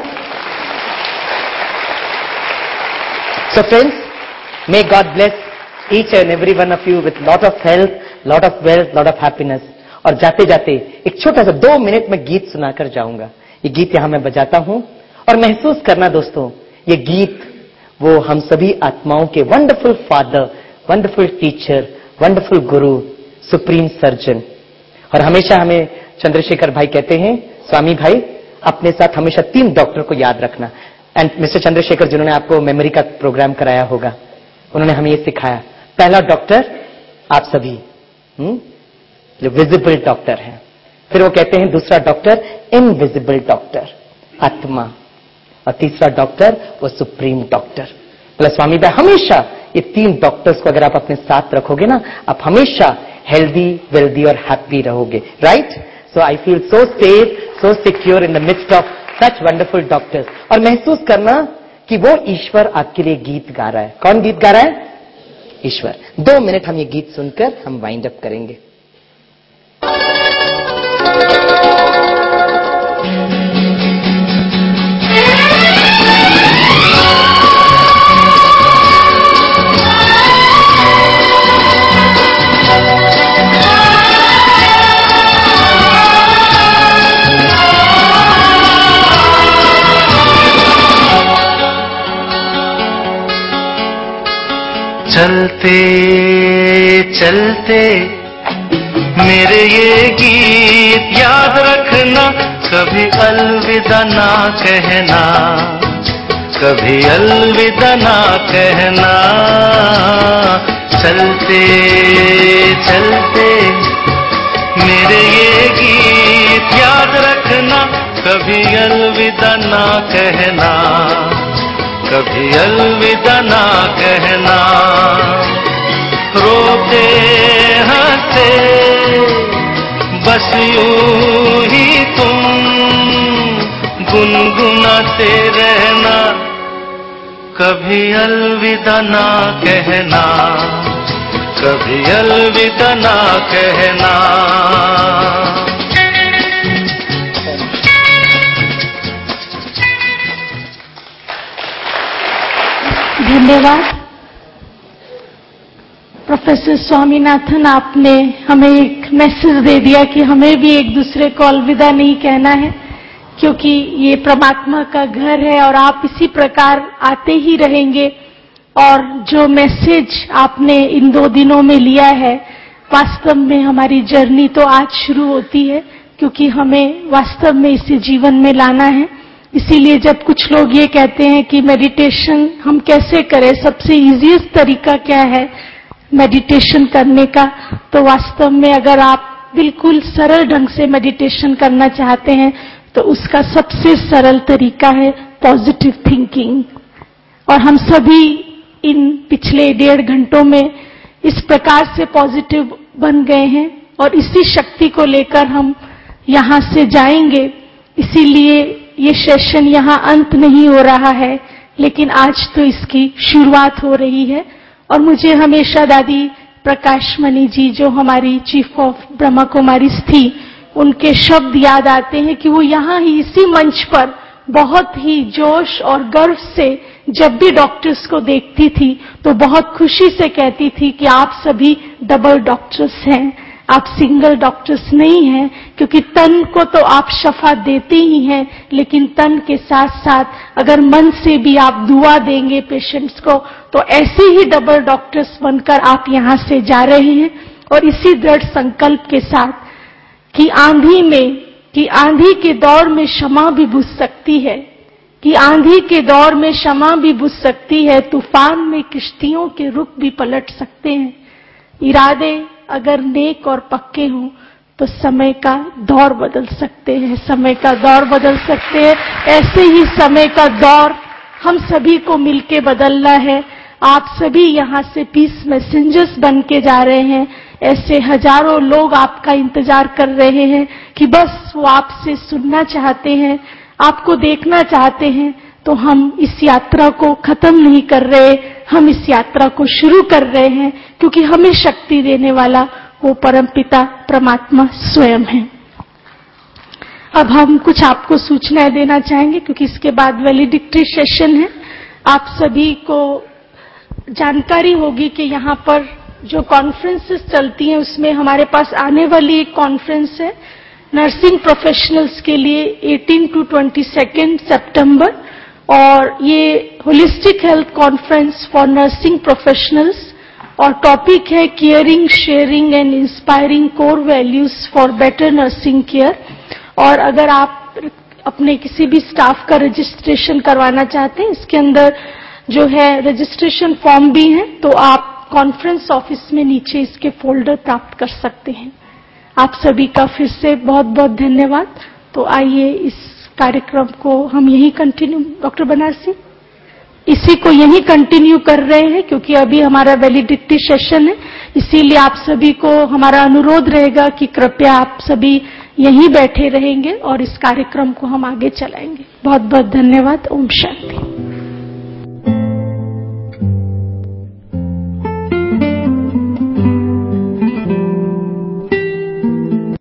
Speaker 4: So friends, may God bless each and every one of you with lot of health, lot of wealth, lot of happiness. और जाते जाते एक छोटा सा दो मिनट में गीत सुनाकर जाऊंगा. ये गीत यहां मैं बजाता हूं, और महसूस करना दोस्तों, ये गीत वो हम सभी आत्माओं के wonderful father, wonderful teacher, wonderful guru, supreme surgeon. और हमेशा हमें चंद्रशेखर भाई कहते हैं, स्वामी भाई अपने साथ हमेशा तीन डॉक्टर को याद रखना. एंड मिस्टर चंद्रशेखर जिन्होंने आपको मेमोरी का प्रोग्राम कराया होगा, उन्होंने हमें ये सिखाया. पहला डॉक्टर आप सभी, हुँ? जो विजिबल डॉक्टर हैं. फिर वो कहते हैं दूसरा डॉक्टर इनविजिबल डॉक्टर, आत्मा. और तीसरा डॉक्टर वो सुप्रीम डॉक्टर. बोला स्वामी भाई हमेशा ये तीन डॉक्टर्स को अगर आप अपने साथ रखोगे ना, आप हमेशा हेल्दी, वेल्दी और हैप्पी रहोगे. Right? So I feel so safe, so secure in the midst of such wonderful doctors. और महसूस करना कि वो ईश्वर आपके लिए गीत गा रहा है. कौन गीत गा रहा है? ईश्वर. दो मिनट हम ये गीत सुनकर हम वाइंड अप करेंगे.
Speaker 5: चलते चलते मेरे ये गीत याद रखना, कभी अलविदा ना कहना, कभी अलविदा ना कहना. चलते चलते मेरे ये गीत याद रखना, कभी अलविदा ना कहना, कभी अलविदा ना कहना. रोते हंसते बस यूं ही तुम गुनगुनाते रहना, कभी अलविदा ना कहना, कभी अलविदा ना कहना.
Speaker 3: धन्यवाद प्रोफेसर स्वामीनाथन. आपने हमें एक मैसेज दे दिया कि हमें भी एक दूसरे को अलविदा नहीं कहना है, क्योंकि ये परमात्मा का घर है और आप इसी प्रकार आते ही रहेंगे. और जो मैसेज आपने इन दो दिनों में लिया है, वास्तव में हमारी जर्नी तो आज शुरू होती है, क्योंकि हमें वास्तव में इसे जीवन में लाना है. इसीलिए जब कुछ लोग ये कहते हैं कि मेडिटेशन हम कैसे करें, सबसे इजीएस्ट तरीका क्या है मेडिटेशन करने का, तो वास्तव में अगर आप बिल्कुल सरल ढंग से मेडिटेशन करना चाहते हैं तो उसका सबसे सरल तरीका है पॉजिटिव थिंकिंग. और हम सभी इन पिछले डेढ़ घंटों में इस प्रकार से पॉजिटिव बन गए हैं और इसी शक्ति को लेकर हम यहां से जाएंगे. इसीलिए ये सेशन यहां अंत नहीं हो रहा है, लेकिन आज तो इसकी शुरुआत हो रही है. और मुझे हमेशा दादी प्रकाश मणि जी, जो हमारी चीफ ऑफ ब्रह्मा कुमारीज थी, उनके शब्द याद आते हैं कि वो यहाँ ही इसी मंच पर बहुत ही जोश और गर्व से जब भी डॉक्टर्स को देखती थी तो बहुत खुशी से कहती थी कि आप सभी डबल डॉक्टर्स हैं, आप सिंगल डॉक्टर्स नहीं हैं, क्योंकि तन को तो आप शफा देते ही हैं, लेकिन तन के साथ साथ अगर मन से भी आप दुआ देंगे पेशेंट्स को तो ऐसे ही डबल डॉक्टर्स बनकर आप यहाँ से जा रहे हैं। और इसी दृढ़ संकल्प के साथ कि आंधी में कि आंधी के दौर में क्षमा भी बुझ सकती है, कि आंधी के दौर में क्षमा भी बुझ सकती है, तूफान में किश्तियों के रुख भी पलट सकते हैं। इरादे अगर नेक और पक्के हों तो समय का दौर बदल सकते हैं, समय का दौर बदल सकते हैं। ऐसे ही समय का दौर हम सभी को मिलके बदलना है। आप सभी यहाँ से पीस मैसेंजर्स बन के जा रहे हैं। ऐसे हजारों लोग आपका इंतजार कर रहे हैं कि बस वो आपसे सुनना चाहते हैं, आपको देखना चाहते हैं। तो हम इस यात्रा को खत्म नहीं कर रहे, हम इस यात्रा को शुरू कर रहे हैं, क्योंकि हमें शक्ति देने वाला वो परमपिता परमात्मा स्वयं है। अब हम कुछ आपको सूचनाएं देना चाहेंगे, क्योंकि इसके बाद वैलिडिक्टरी सेशन है। आप सभी को जानकारी होगी कि यहाँ पर जो कॉन्फ्रेंसेस चलती हैं उसमें हमारे पास आने वाली एक कॉन्फ्रेंस है नर्सिंग प्रोफेशनल्स के लिए अठारह टू बाईस सितंबर, और ये holistic health conference for nursing professionals, और टॉपिक है caring, sharing and inspiring core values for better nursing care. और अगर आप अपने किसी भी स्टाफ का रजिस्ट्रेशन करवाना चाहते हैं, इसके अंदर जो है रजिस्ट्रेशन फॉर्म भी है, तो आप कॉन्फ्रेंस ऑफिस में नीचे इसके फोल्डर प्राप्त कर सकते हैं। आप सभी का फिर से बहुत बहुत धन्यवाद। तो आइए इस कार्यक्रम को हम यही कंटिन्यू, डॉक्टर बनारसी इसी को यही कंटिन्यू कर रहे हैं, क्योंकि अभी हमारा वैलिडिक्टी सेशन है। इसीलिए आप सभी को हमारा अनुरोध रहेगा कि कृपया आप सभी यहीं बैठे रहेंगे और इस कार्यक्रम को हम आगे चलाएंगे। बहुत बहुत धन्यवाद। ओम शांति।